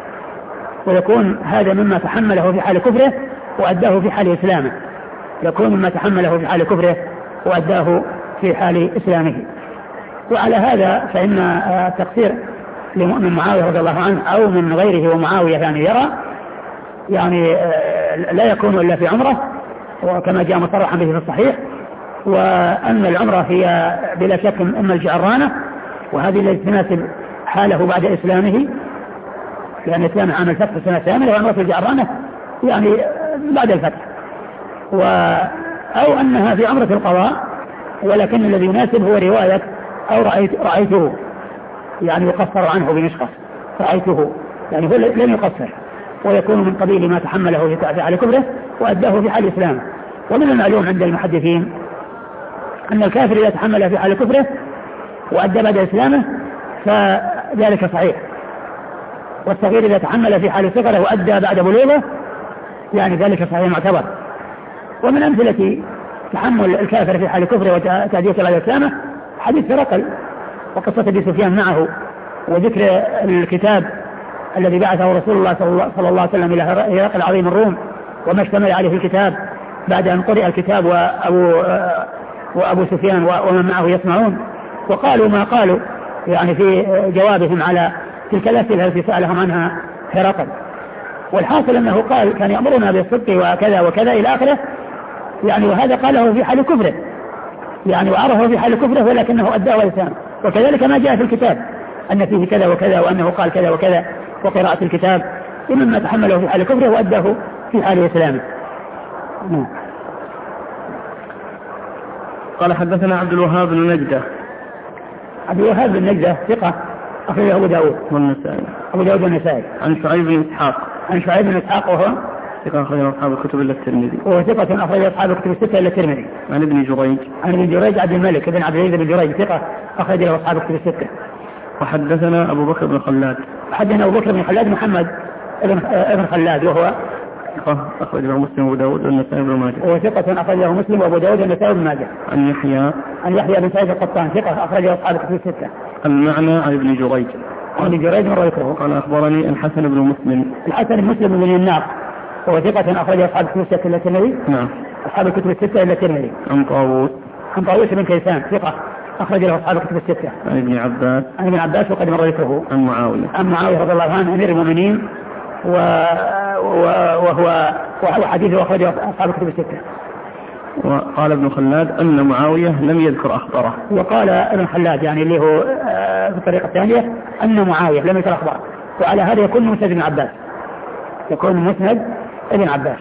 ويكون هذا مما تحمله في حال كفره وأداه في حال إسلامه، يكون مما تحمله في حال كفره وأداه في حال إسلامه. وعلى هذا فإن التقصير لمؤمن معاوية رضي الله عنه أو من غيره ومعاوية يعني يرى يعني لا يكون إلا في عمره، وكما جاء مصرحا به في الصحيح، وأن العمرة هي بلا شك أما الجعرانة، وهذه التي تناسب حاله بعد إسلامه، لأن إسلام عام الفتح سنة ثامنة، وعمرة الجعرانة يعني بعد الفتح، و أو أنها في عمرة القضاء، ولكن الذي يناسب هو رواية أو رأيت رأيته يعني يقصر عنه بمشقص، رأيته يعني هو لم يقصر، ويكون من قبيل ما تحمله في حال كفره وأداه في حال إسلامه. ومن المعلوم عند المحدثين أن الكافر إذا تحمل في حال كفره وأدى بعد إسلامه فذلك صحيح، والصغير إذا تحمل في حال صغره وأدى بعد بلوغه يعني ذلك صحيح معتبر. ومن أمثلة تحمل الكافر في حال كفره وتأديته بعد إسلامه حديث هرقل وقصة أبي سفيان معه، وذكر الكتاب الذي بعثه رسول الله صلى الله عليه وسلم إلى هرقل عظيم الروم وما اشتمل عليه في الكتاب بعد أن قرئ الكتاب وأبو, وأبو سفيان ومن معه يسمعون، وقالوا ما قالوا يعني في جوابهم على تلك الأسئلة التي سألهم عنها هرقل. والحاصل أنه قال كان يأمرنا بالصدق وكذا وكذا إلى آخره، يعني وهذا قاله في حال كفره يعني وعرفه في حال كفره ولكنه أداه وإسلامه. وكذلك ما جاء في الكتاب أن فيه كذا وكذا وأنه قال كذا وكذا، وقراءة الكتاب مما تحمله في حال كفره وأداه في حال إسلامه. قال حدثنا عبد الوهاب بن نجدة. عبد الوهاب بن نجدة ثقة أخرجه أبو داود والنسائي. أبو داود والنسائي. عن شعيب بن إسحاق. عن شعيب بن إسحاق وهو ثقة أخرجه أصحاب الكتب إلا الترمذي. وهو ثقة أخرجه أصحاب الكتب الستة إلا الترمذي. عن ابن جريج. عن ابن جريج عبد الملك بن عبد العزيز بن جريج ثقة أخرجه أصحاب الكتب الستة. وحدثنا أبو بكر بن خلاد. حدثنا أبو بكر بن خلاد محمد ابن ابن خلاد وهو ثقة أخرجه مسلم وأبو داود والنسائي بن ماجه. وهو ثقة أخرجه مسلم وأبو داود والنسائي بن ماجه. عن يحيى. عن يحيى بن سعيد القطان ثقة أخرجه أصحاب الكتب الستة. المعنى عن ابن جريج. عن ابن جريج مر ذكره. قال أخبرني الحسن بن مسلم. الحسن بن مسلم بن الناق هو ثقة أخرج أصحاب الكتب الستة إلا الترمذي. نعم. أصحاب الكتب الستة إلا الترمذي. عن طاووس. عن طاووس بن كيسان ثقة أخرج له أصحاب الكتب الستة. عن ابن عباس. عن ابن عباس وقد مر ذكره. عن معاوية. عن معاوية رضي الله عنه أمير المؤمنين و... و... وهو وهو حديثه أخرجه أصحاب الكتب الستة. وقال ابن خلاد أن معاوية لم يذكر أخباره. وقال ابن خلاد يعني اللي هو في الطريقة الثانية أن معاوية لم يذكر أخباره، وعلى هذا يكون مسند ابن عباس، يكون مسند ابن عباس.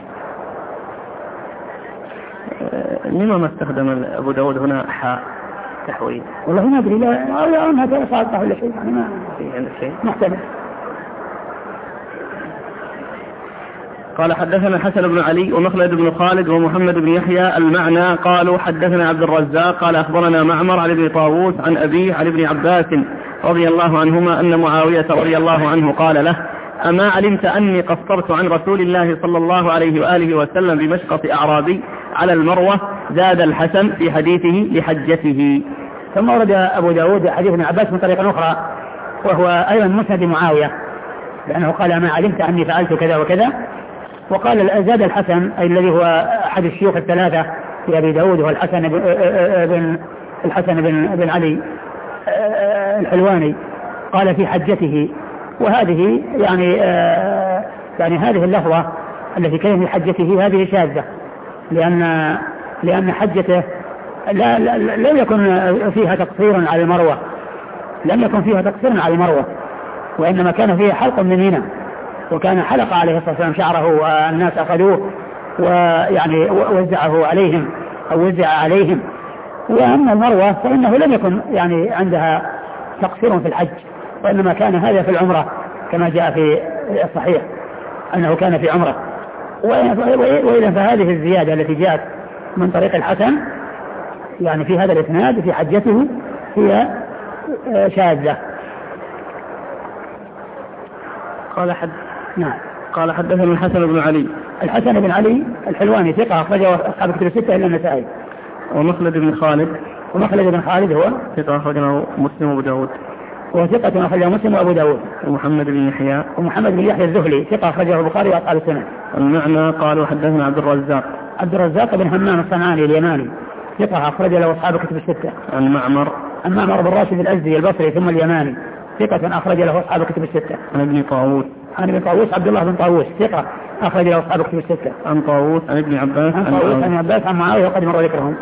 لما ما استخدم أبو داود هنا حاء تحويل؟ والله ما أدري، لا أنها صارت ولا شيء يعني ما في شيء محتمل. قال حدثنا الحسن بن علي ومخلد بن خالد ومحمد بن يحيى المعنى قالوا حدثنا عبد الرزاق قال أخبرنا معمر عن ابن طاووس عن أبيه عن ابن عباس رضي الله عنهما أن معاوية رضي الله عنه قال له أما علمت أني قصرت عن رسول الله صلى الله عليه وآله وسلم بمشقة أعرابي على المروة؟ زاد الحسن في حديثه لحجته. ثم ورد أبو داود حديث ابن عباس من طريقة أخرى وهو أيضا مسند معاوية، لأنه قال ما علمت أني فعلت كذا وكذا، وقال زاد الحسن أي الذي هو أحد الشيوخ الثلاثة في أبي داود هو الحسن بن الحسن بن بن علي الحلواني، قال في حجته. وهذه يعني يعني هذه اللفظة التي كانت في حجته هذه شاذة، لأن لأن حجته لا لم يكن فيها تقصير على المروة، لم يكن فيها تقصير على المروة، وإنما كان فيها حلق من منى، وكان حلق عليه الصلاة والسلام شعره والناس أخذوه ويعني وزعه عليهم أو وزع عليهم. وأما المروة فإنه لم يكن يعني عندها تقصير في الحج، وإنما كان هذا في العمرة كما جاء في الصحيح أنه كان في عمرة. وإذا فهذه الزيادة التي جاءت من طريق الحسن يعني في هذا الإسناد في حجته هي شاذة. قال حد نعم. قال حدثنا الحسن بن علي. الحسن بن علي الحلواني ثقة أخرجه أصحاب الكتب الستة إلا النسائي. ومخلد بن خالد. ومخلد بن خالد هو ثقة أخرجه مسلم وأبو داود. وثقة أخرجه مسلم وأبو داود. ومحمد بن يحيى. ومحمد بن يحيى الزهلي ثقة أخرجه البخاري وأصحاب السنن. المعنى قالوا حدثنا عبد الرزاق. عبد الرزاق بن همام الصنعاني اليماني ثقة أخرج له أصحاب الكتب الستة. عن معمر. عن معمر بن راشد الأزدي البصري ثم اليماني ثقة أخرج له أصحاب الكتب الستة. عن ابن طاووس. عن ابن طاووس عبد الله بن طاووس ثقة أخرج له أصحاب الكتب الستة. عن طاووس عن ابن عباس. عن طاووس عن عباس عن معاوية وقد مر ذكرهم.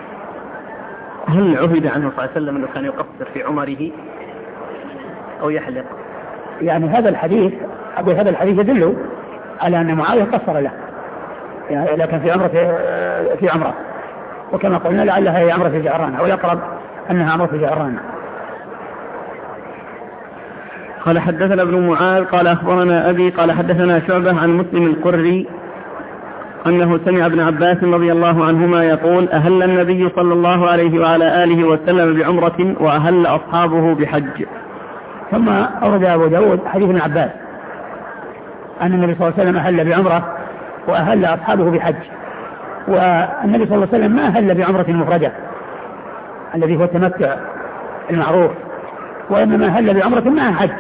هل عهد عنه صلى الله عليه وسلم أنه كان يقصر في عمره أو يحلق؟ يعني هذا الحديث أقول هذا الحديث يدل على أن معاوية قصر له، يعني لكن في عمرة في عمرة، وكما قلنا لعلها هي عمرة الجعرانة، أو يقرب أنها عمرة الجعرانة. قال حدثنا ابن معاذ قال أخبرنا أبي قال حدثنا شعبة عن مسلم القري أنه سمع ابن عباس رضي الله عنهما يقول أهل النبي صلى الله عليه وعلى آله وسلم بعمرة وأهل أصحابه بحج. ثم أورد أبو داود حديث ابن عباس أن النبي صلى الله عليه وسلم أهل بعمرة وأهل أصحابه بحج. والنبي صلى الله عليه وسلم ما أهل بعمرة مفردة الذي هو التمتع المعروف، وإنما أهل بعمرة معها حج.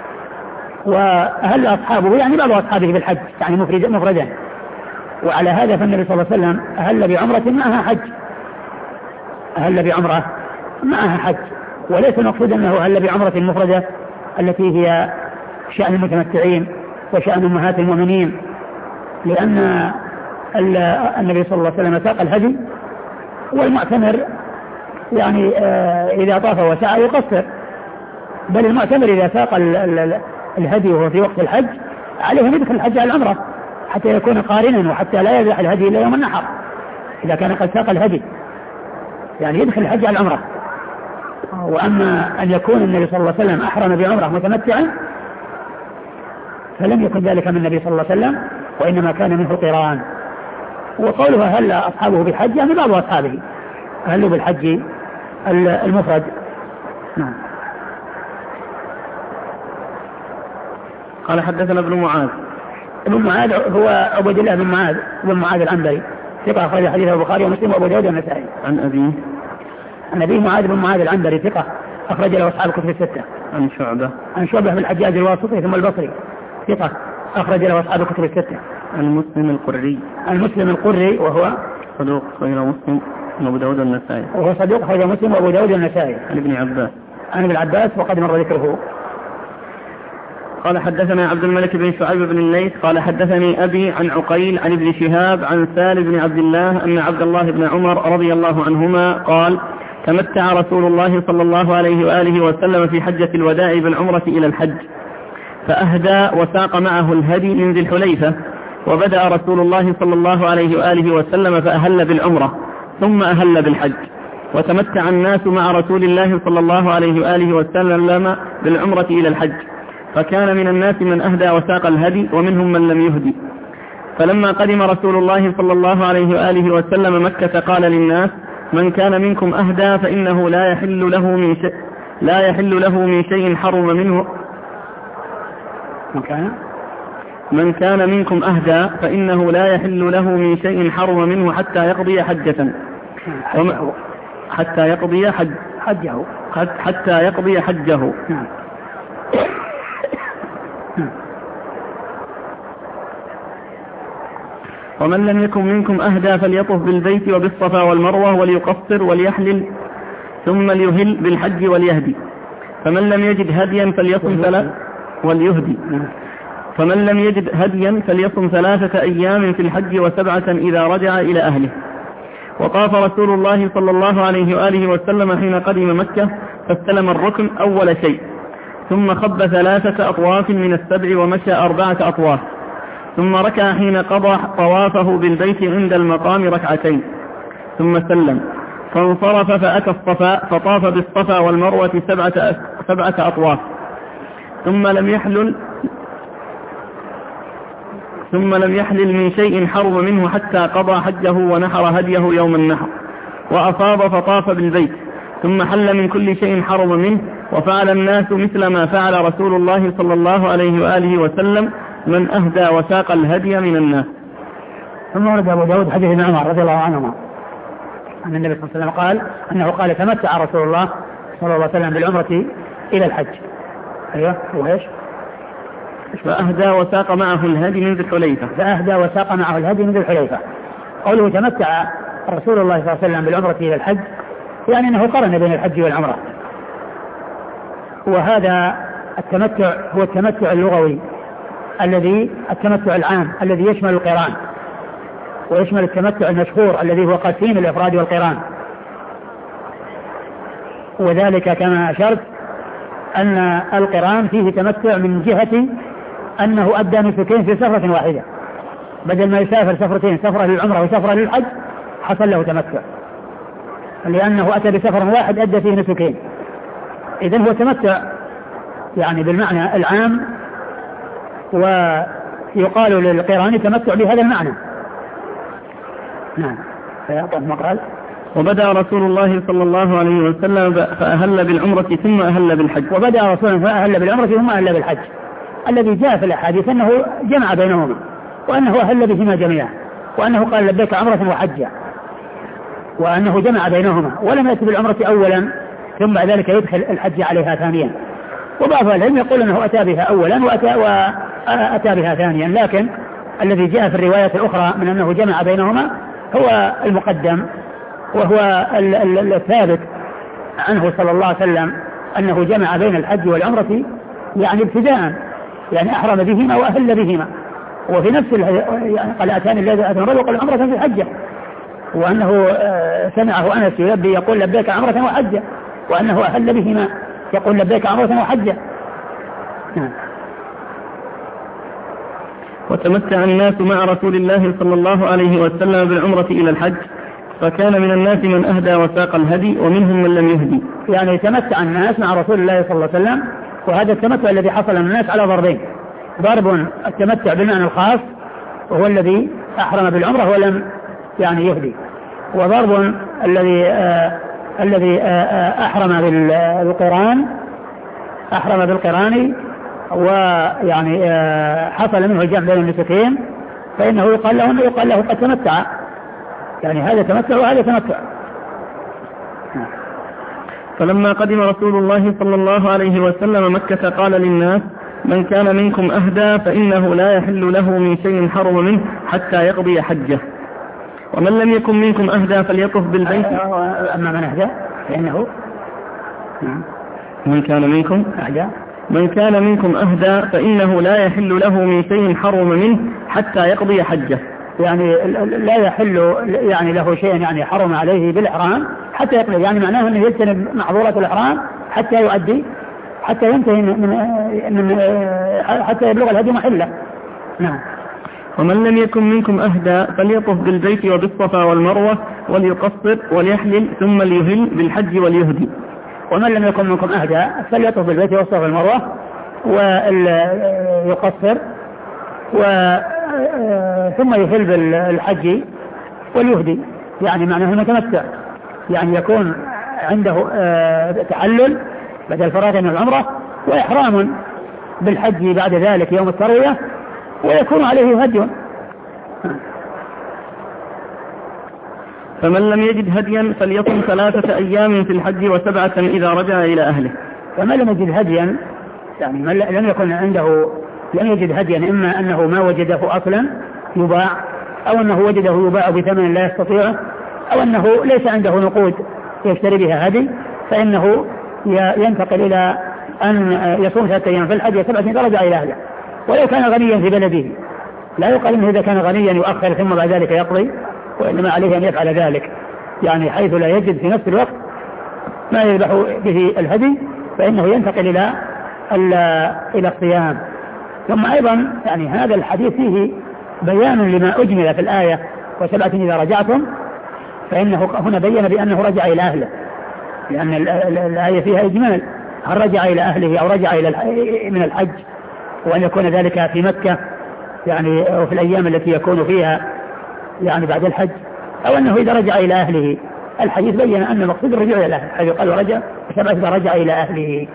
وأهل أصحابه يعني بعض أصحابه بالحج يعني مفردا، وعلى هذا فالنبي صلى الله عليه وسلم أهل بعمرة معها حج، أهل بعمرة معها حج، وليس المقصود أنه أهل بعمرة مفردة التي هي شأن المتمتعين وشأن أمهات المؤمنين، لأن النبي صلى الله عليه وسلم ساق الهدي، والمعتمر يعني إذا طاف وسعى يقصر، بل المعتمر إذا ساق الهدي وهو في وقت الحج عليه أن يدخل الحج على العمرة حتى يكون قارنا، وحتى لا يذبح الهدي إلا يوم النحر إذا كان قد ساق الهدي، يعني يدخل الحج على العمرة. وأما أن يكون النبي صلى الله عليه وسلم أحرم بعمرة متمتعا فلم يكن ذلك من النبي صلى الله عليه وسلم، وإنما كان منه قران. وقوله هل أصحابه بالحج يعني بعض أصحابه أهلوا بالحج المفرد. نعم. قال حدثنا ابن معاذ. ابن معاذ هو عبد الله بن معاذ بن معاذ العنبري ثقة أخرج حديثه البخاري ومسلم وأبو داود والنسائي. عن أبيه. عن أبيه معاذ بن معاذ العنبري ثقة أخرج له أصحاب الكتب الستة. عن شعبة عن شعبة بن الحجاج الواسطي ثم البصري ثقة أخرج له أصحاب الكتب الستة. المسلم القري المسلم القري وهو صدوق غير مسلم وأبو داود النسائي وهو صدوق غير مسلم وأبو داود النسائي. عن ابن عباس عن ابن عباس وقد مر ذكره. قال حدثنا عبد الملك بن شعيب بن الليث قال حدثني أبي عن عقيل عن ابن شهاب عن سالم بن عبد الله أن عبد الله بن عمر رضي الله عنهما قال تمتع رسول الله صلى الله عليه وآله وسلم في حجة الوداع بالعمرة إلى الحج فأهدى وساق معه الهدي من ذي الحليفة وبدأ رسول الله صلى الله عليه وآله وسلم فأهل بالعمرة ثم أهل بالحج وتمتع الناس مع رسول الله صلى الله عليه وآله وسلم بالعمرة إلى الحج فكان من الناس من أهدى وساق الهدي ومنهم من لم يهدي. فلما قدم رسول الله صلى الله عليه وآله وسلم مكة قال للناس من كان منكم أهدى فإنه لا يحل له من شيء لا يحل له من شيء حرم منه من كان من كان منكم أهدى فإنه لا يحل له من شيء حرم منه حتى يقضي حجة حتى يقضي حج حجه حتى يقضي حجه. ومن لم يكن منكم أهدى فليطف بالبيت وبالصفا والمروة وليقصر وليحلل ثم ليهل بالحج وليهدي. فمن لم يجد هديا فليصم ثلاث وليهدي فمن لم يجد هديا فليصم ثلاثة أيام في الحج وسبعة إذا رجع إلى أهله. وطاف رسول الله صلى الله عليه وآله وسلم حين قدم مكة فاستلم الركن أول شيء ثم خب ثلاثة أطواف من السبع ومشى أربعة أطواف ثم ركع حين قضى طوافه بالبيت عند المقام ركعتين ثم سلم فانصرف فأتى الصفا فطاف بالصفا والمروة سبعة, سبعة أطواف ثم لم يحلل ثم لم يحلل من شيء حرم منه حتى قضى حجه ونحر هديه يوم النحر وأفاض فطاف بالبيت ثم حل من كل شيء حرم منه وفعل الناس مثل ما فعل رسول الله صلى الله عليه وآله وسلم من أهدى وساق الهدي من الناس. ثم ورد أبو داود حديث ابن عمر رضي الله عنهما أن النبي صلى الله عليه وسلم قال أنه قال تمتع رسول الله صلى الله عليه وسلم بالعمرة إلى الحج. أيوه وإيش؟ فأهدى وساق معه الهدي من ذي الحليفة فأهدى وساق معه الهدي من ذي الحليفة. قوله تمتع رسول الله صلى الله عليه وسلم بالعمرة إلى الحج يعني أنه قرن بين الحج والعمرة. وهذا التمتع هو التمتع اللغوي الذي التمتع العام الذي يشمل القران ويشمل التمتع المشهور الذي هو قسيم الإفراد والقران. وذلك كما أشرت أن القران فيه تمتع من جهة أنه أدى نسكين في سفرة واحدة بدل ما يسافر سفرتين سفرة للعمرة وسفرة للحج حصل له تمتع لأنه أتى بسفر واحد أدى فيه نسكين. إذن هو تمتع يعني بالمعنى العام ويقال للقران تمتع بهذا المعنى. نعم. فيعطف قال وبدأ رسول الله صلى الله عليه وسلم فأهل بالعمرة ثم أهل بالحج. وبدأ رسول الله فأهل بالعمرة ثم أهل بالحج الذي جاء في الأحاديث أنه جمع بينهما وأنه أهل بهما جميعا وأنه قال لبيك عمرة وحجة وأنه جمع بينهما ولم يأتي بالعمرة أولا ثم بعد ذلك يدخل الحج عليها ثانيا. وبعض العلم يقول أنه أتى بها أولا وأتى, وأتى بها ثانيا لكن الذي جاء في الرواية الأخرى من أنه جمع بينهما هو المقدم وهو الثابت عنه صلى الله عليه وسلم أنه جمع بين الحج والعمرة يعني ابتداء يعني أحرم بهما وأهل بهما. وفي نفس يعني قال أتاني الذي أتنرى وقال عمرة في الحجة وأنه سمعه أنس يلبي يقول لبيك عمرة وحجة وأنه أهل بهما يقول لبيك عمرة وحجة. وتمتع الناس مع رسول الله صلى الله عليه وسلم بالعمرة إلى الحج فكان من الناس من أهدى وساق الهدي ومنهم من لم يهدي. يعني تمتع الناس مع رسول الله صلى الله عليه وسلم وهذا التمتع الذي حصل من الناس على ضربين. ضرب التمتع بالمعنى الخاص وهو الذي أحرم بالعمرة ولم يعني يهدي وضرب الذي آه الذي آه أحرم بالقران أحرم بالقران ويعني آه حصل منه الجمع بين النسكين فإنه يقال له يقال له قد تمتع يعني هذا تمتع وهذا تمتع. فلما قدم رسول الله صلى الله عليه وسلم مكة قال للناس: من كان منكم أهدى فإنه لا يحل له من شيء حرم منه حتى يقضي حجه، ومن لم يكن منكم أهدى فليطف بالبيت. أما من أهدى فإنه من كان منكم أهدى من كان منكم أهدى فإنه لا يحل له من شيء حرم منه حتى يقضي حجه، يعني لا يحل يعني له شيء يعني حرم عليه بالإحرام حتى يقضي، يعني معناه أنه يجتنب محظورات الإحرام حتى يؤدي حتى ينتهي من, من حتى يبلغ الهدي محله. نعم. ومن لم يكن منكم أهدى فليطف بالبيت وبالصفا والمروة وليقصر وليحلل ثم ليهل بالحج وليهدي. ومن لم يكن منكم أهدى فليطف بالبيت والصفا والمروة ويقصر و ثم يهل بالحج وليهدي، يعني معناه المتمتع، يعني يكون عنده تحلل بدل فراغ من العمرة وإحرام بالحج بعد ذلك يوم التروية ويكون عليه هدي. فمن لم يجد هديا فليصم ثلاثة أيام في الحج وسبعة إذا رجع إلى أهله. فمن لم يجد هديا يعني من لم يكن عنده لم يجد هديا، إما أنه ما وجده أصلا يباع، أو أنه وجده يباع بثمن لا يستطيعه، أو أنه ليس عنده نقود يشتري بها هدي، فإنه ينتقل إلى أن يصوم ثلاثة أيام في الحج وسبعة إذا رجع إلى أهله. ولو كان غنيا في بلده لا يقال إنه إذا كان غنيا يؤخر ثم بعد ذلك يقضي، وإنما عليه أن يفعل ذلك، يعني حيث لا يجد في نفس الوقت ما يذبح به الهدي فإنه ينتقل إلى إلى الصيام. ثم أيضا يعني هذا الحديث فيه بيان لما أجمل في الآية وسبعة إذا رجعتم، فإنه هنا بيّن بأنه رجع إلى أهله، لأن الآية فيها إجمال، هل رجع إلى أهله أو رجع إلى من الحج، وأن يكون ذلك في مكة يعني وفي الأيام التي يكون فيها يعني بعد الحج، أو أنه إذا رجع إلى أهله. الحديث بيّن أن المقصود الرجوع إلى أهله، حيث قال رجع وسبعة إذا رجع إلى أهله.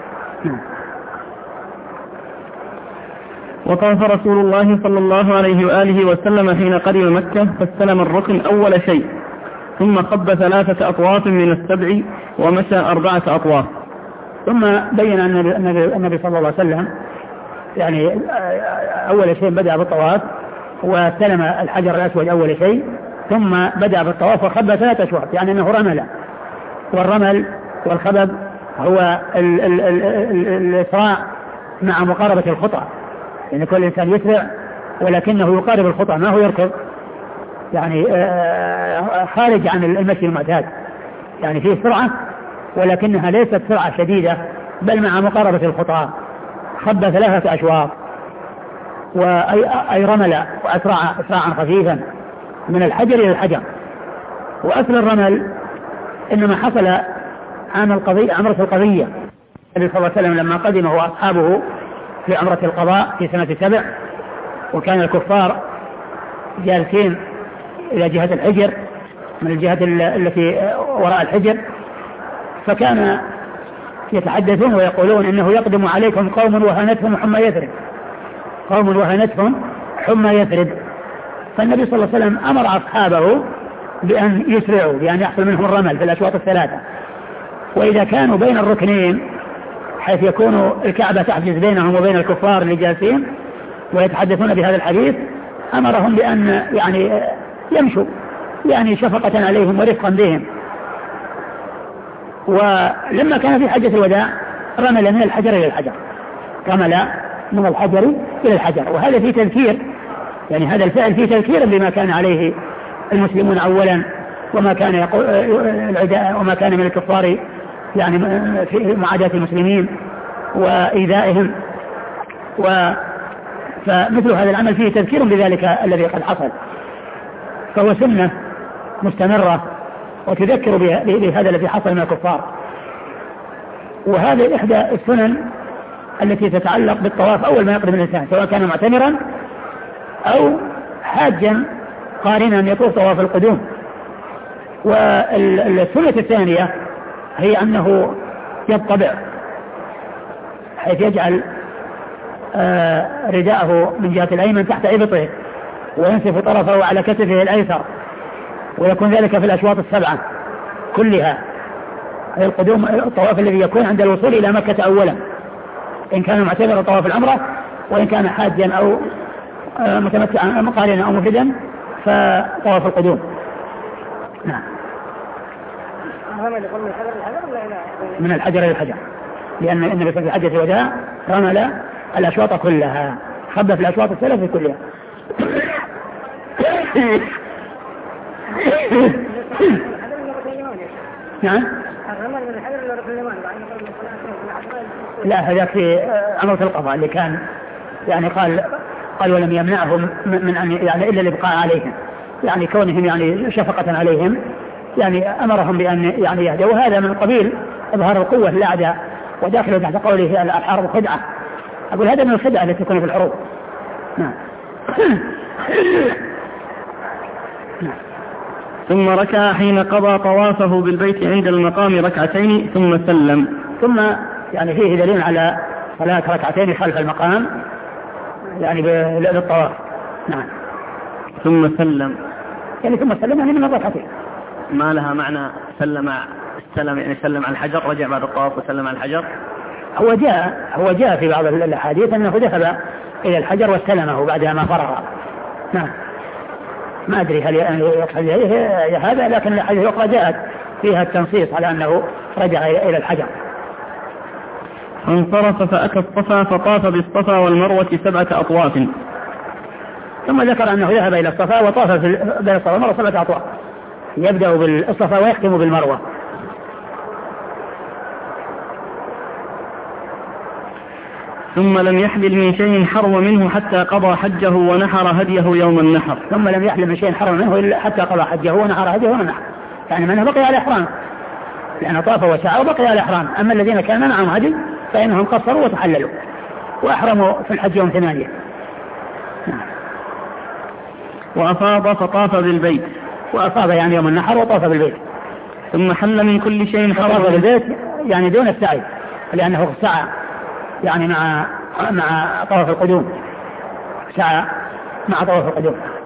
وطاف رسول الله صلى الله عليه وآله وسلم حين قدم مكة فاستلم الركن أول شيء، ثم خب ثلاثة أطواف من السبع ومشى أربعة أطواف. ثم بين أن النبي صلى الله عليه وسلم يعني أول شيء بدأ بالطواف واستلم الحجر الأسود أول شيء، ثم بدأ بالطواف وخب ثلاثة أشواط، يعني أنه رمل، والرمل والخبب هو الإسراع مع مقاربة الخطأ، يعني كل إنسان يسرع ولكنه يقارب الخطأ ما هو يركض، يعني خارج عن المشي المعتاد، يعني فيه سرعة ولكنها ليست سرعة شديدة بل مع مقاربة الخطأ. خب ثلاثة أشواط وأي رمل وأسرع إسراعا خفيفا من الحجر إلى الحجر. وأصل الرمل إنما حصل عام القضية عمرة القضية، النبي صلى الله عليه وسلم لما قدم هو أصحابه في عمرة القضاء في سنة سبع، وكان الكفار جالسين إلى جهة الحجر من الجهة التي وراء الحجر، فكان يتحدثون ويقولون إنه يقدم عليكم قوم وهنتهم حمى يثرب، قوم وهنتهم حمى يثرب. فالنبي صلى الله عليه وسلم أمر أصحابه بأن يسرعوا، بأن يحصل منهم الرمل في الأشواط الثلاثة، وإذا كانوا بين الركنين حيث يكون الكعبة تحجز بينهم وبين الكفار اللي جالسين ويتحدثون بهذا الحديث، أمرهم بأن يعني يمشوا يعني شفقة عليهم ورفقا بهم. ولما كان في حجة الوداع رمل من الحجر إلى الحجر، رمل من الحجر إلى الحجر، وهذا فيه تذكير، يعني هذا الفعل فيه تذكير بما كان عليه المسلمون أولا، وما كان يقول العداء وما كان من الكفار يعني في معاداة المسلمين وإيذائهم، و فمثل هذا العمل فيه تذكير بذلك الذي قد حصل، فهو سنة مستمرة وتذكر بهذا الذي حصل من الكفار. وهذه إحدى السنن التي تتعلق بالطواف أول ما يقدم الإنسان، سواء كان معتمرا أو حاجا قارنا يطوف طواف القدوم. والسنة الثانية هي أنه يطبع حيث يجعل آه رداءه من جهة الأيمن تحت إبطه وينسف طرفه على كتفه الأيسر، ويكون ذلك في الأشواط السبعة كلها. أي القدوم الطواف الذي يكون عند الوصول إلى مكة أولا، إن كان معتمر طواف العمرة، وإن كان حاجا أو متمتعا مقارنا أو مفردا فطواف القدوم. نعم. من الحجر إلى الحجر، لأن النبي صلى الله عليه وسلم في حجة الوداع رمل الأشواط كلها، خبى في الأشواط الثلاث كلها. نعم. لا هذا في عمرة القضاء اللي كان يعني قال قال ولم يمنعهم من أن يعني إلا الإبقاء عليهم، يعني كونهم يعني شفقة عليهم يعني أمرهم بأن يعني يهدوا، وهذا من قبيل إظهار القوة للأعداء، وداخله تحت قوله الحرب خدعة. أقول هذا من الخدعة التي تكون في الحروب. نعم. نعم. ثم ركع حين قضى طوافه بالبيت عند المقام ركعتين ثم سلم. ثم يعني فيه دليل على صلاة ركعتين خلف المقام يعني للطواف. نعم. ثم سلم يعني ثم سلم يعني من الركعتين. ما لها معنى سلم سلم يعني سلم على الحجر، رجع بعد الطواف وسلم على الحجر؟ هو جاء هو جاء في بعض الأحاديث أنه ذهب إلى الحجر واستلمه بعدما فرغ. نعم. ما أدري هل يقصد هذا، لكن الحديث الأخرى جاءت فيها التنصيص على أنه رجع إلى الحجر. فانصرف فأتى الصفا فطاف بالصفا والمروة سبعة أطواف. ثم ذكر أنه ذهب إلى الصفا وطاف بين الصفا والمروة سبعة أطواف، يبدأ بالصفا ويختم بالمروة. ثم لم يحلل من شيء حرم منه حتى قضى حجه ونحر هديه يوم النحر. ثم لم يحلل من شيء حرم منه إلا حتى قضى حجه ونحر هديه يوم النحر، يعني منه بقي على الإحرام، لأن طاف وسعى وبقي على الإحرام. أما الذين كان معهم هدي فإنهم قصروا وتحللوا وأحرموا في الحج يوم ثمانية. وأفاض فطاف بالبيت. وأفاض يعني يوم النحر وطاف بالبيت. ثم حل من كل شيء حرم بالبيت يعني دون السعي، لأنه سعى يعني مع مع طواف القدوم، سعى مع طواف القدوم.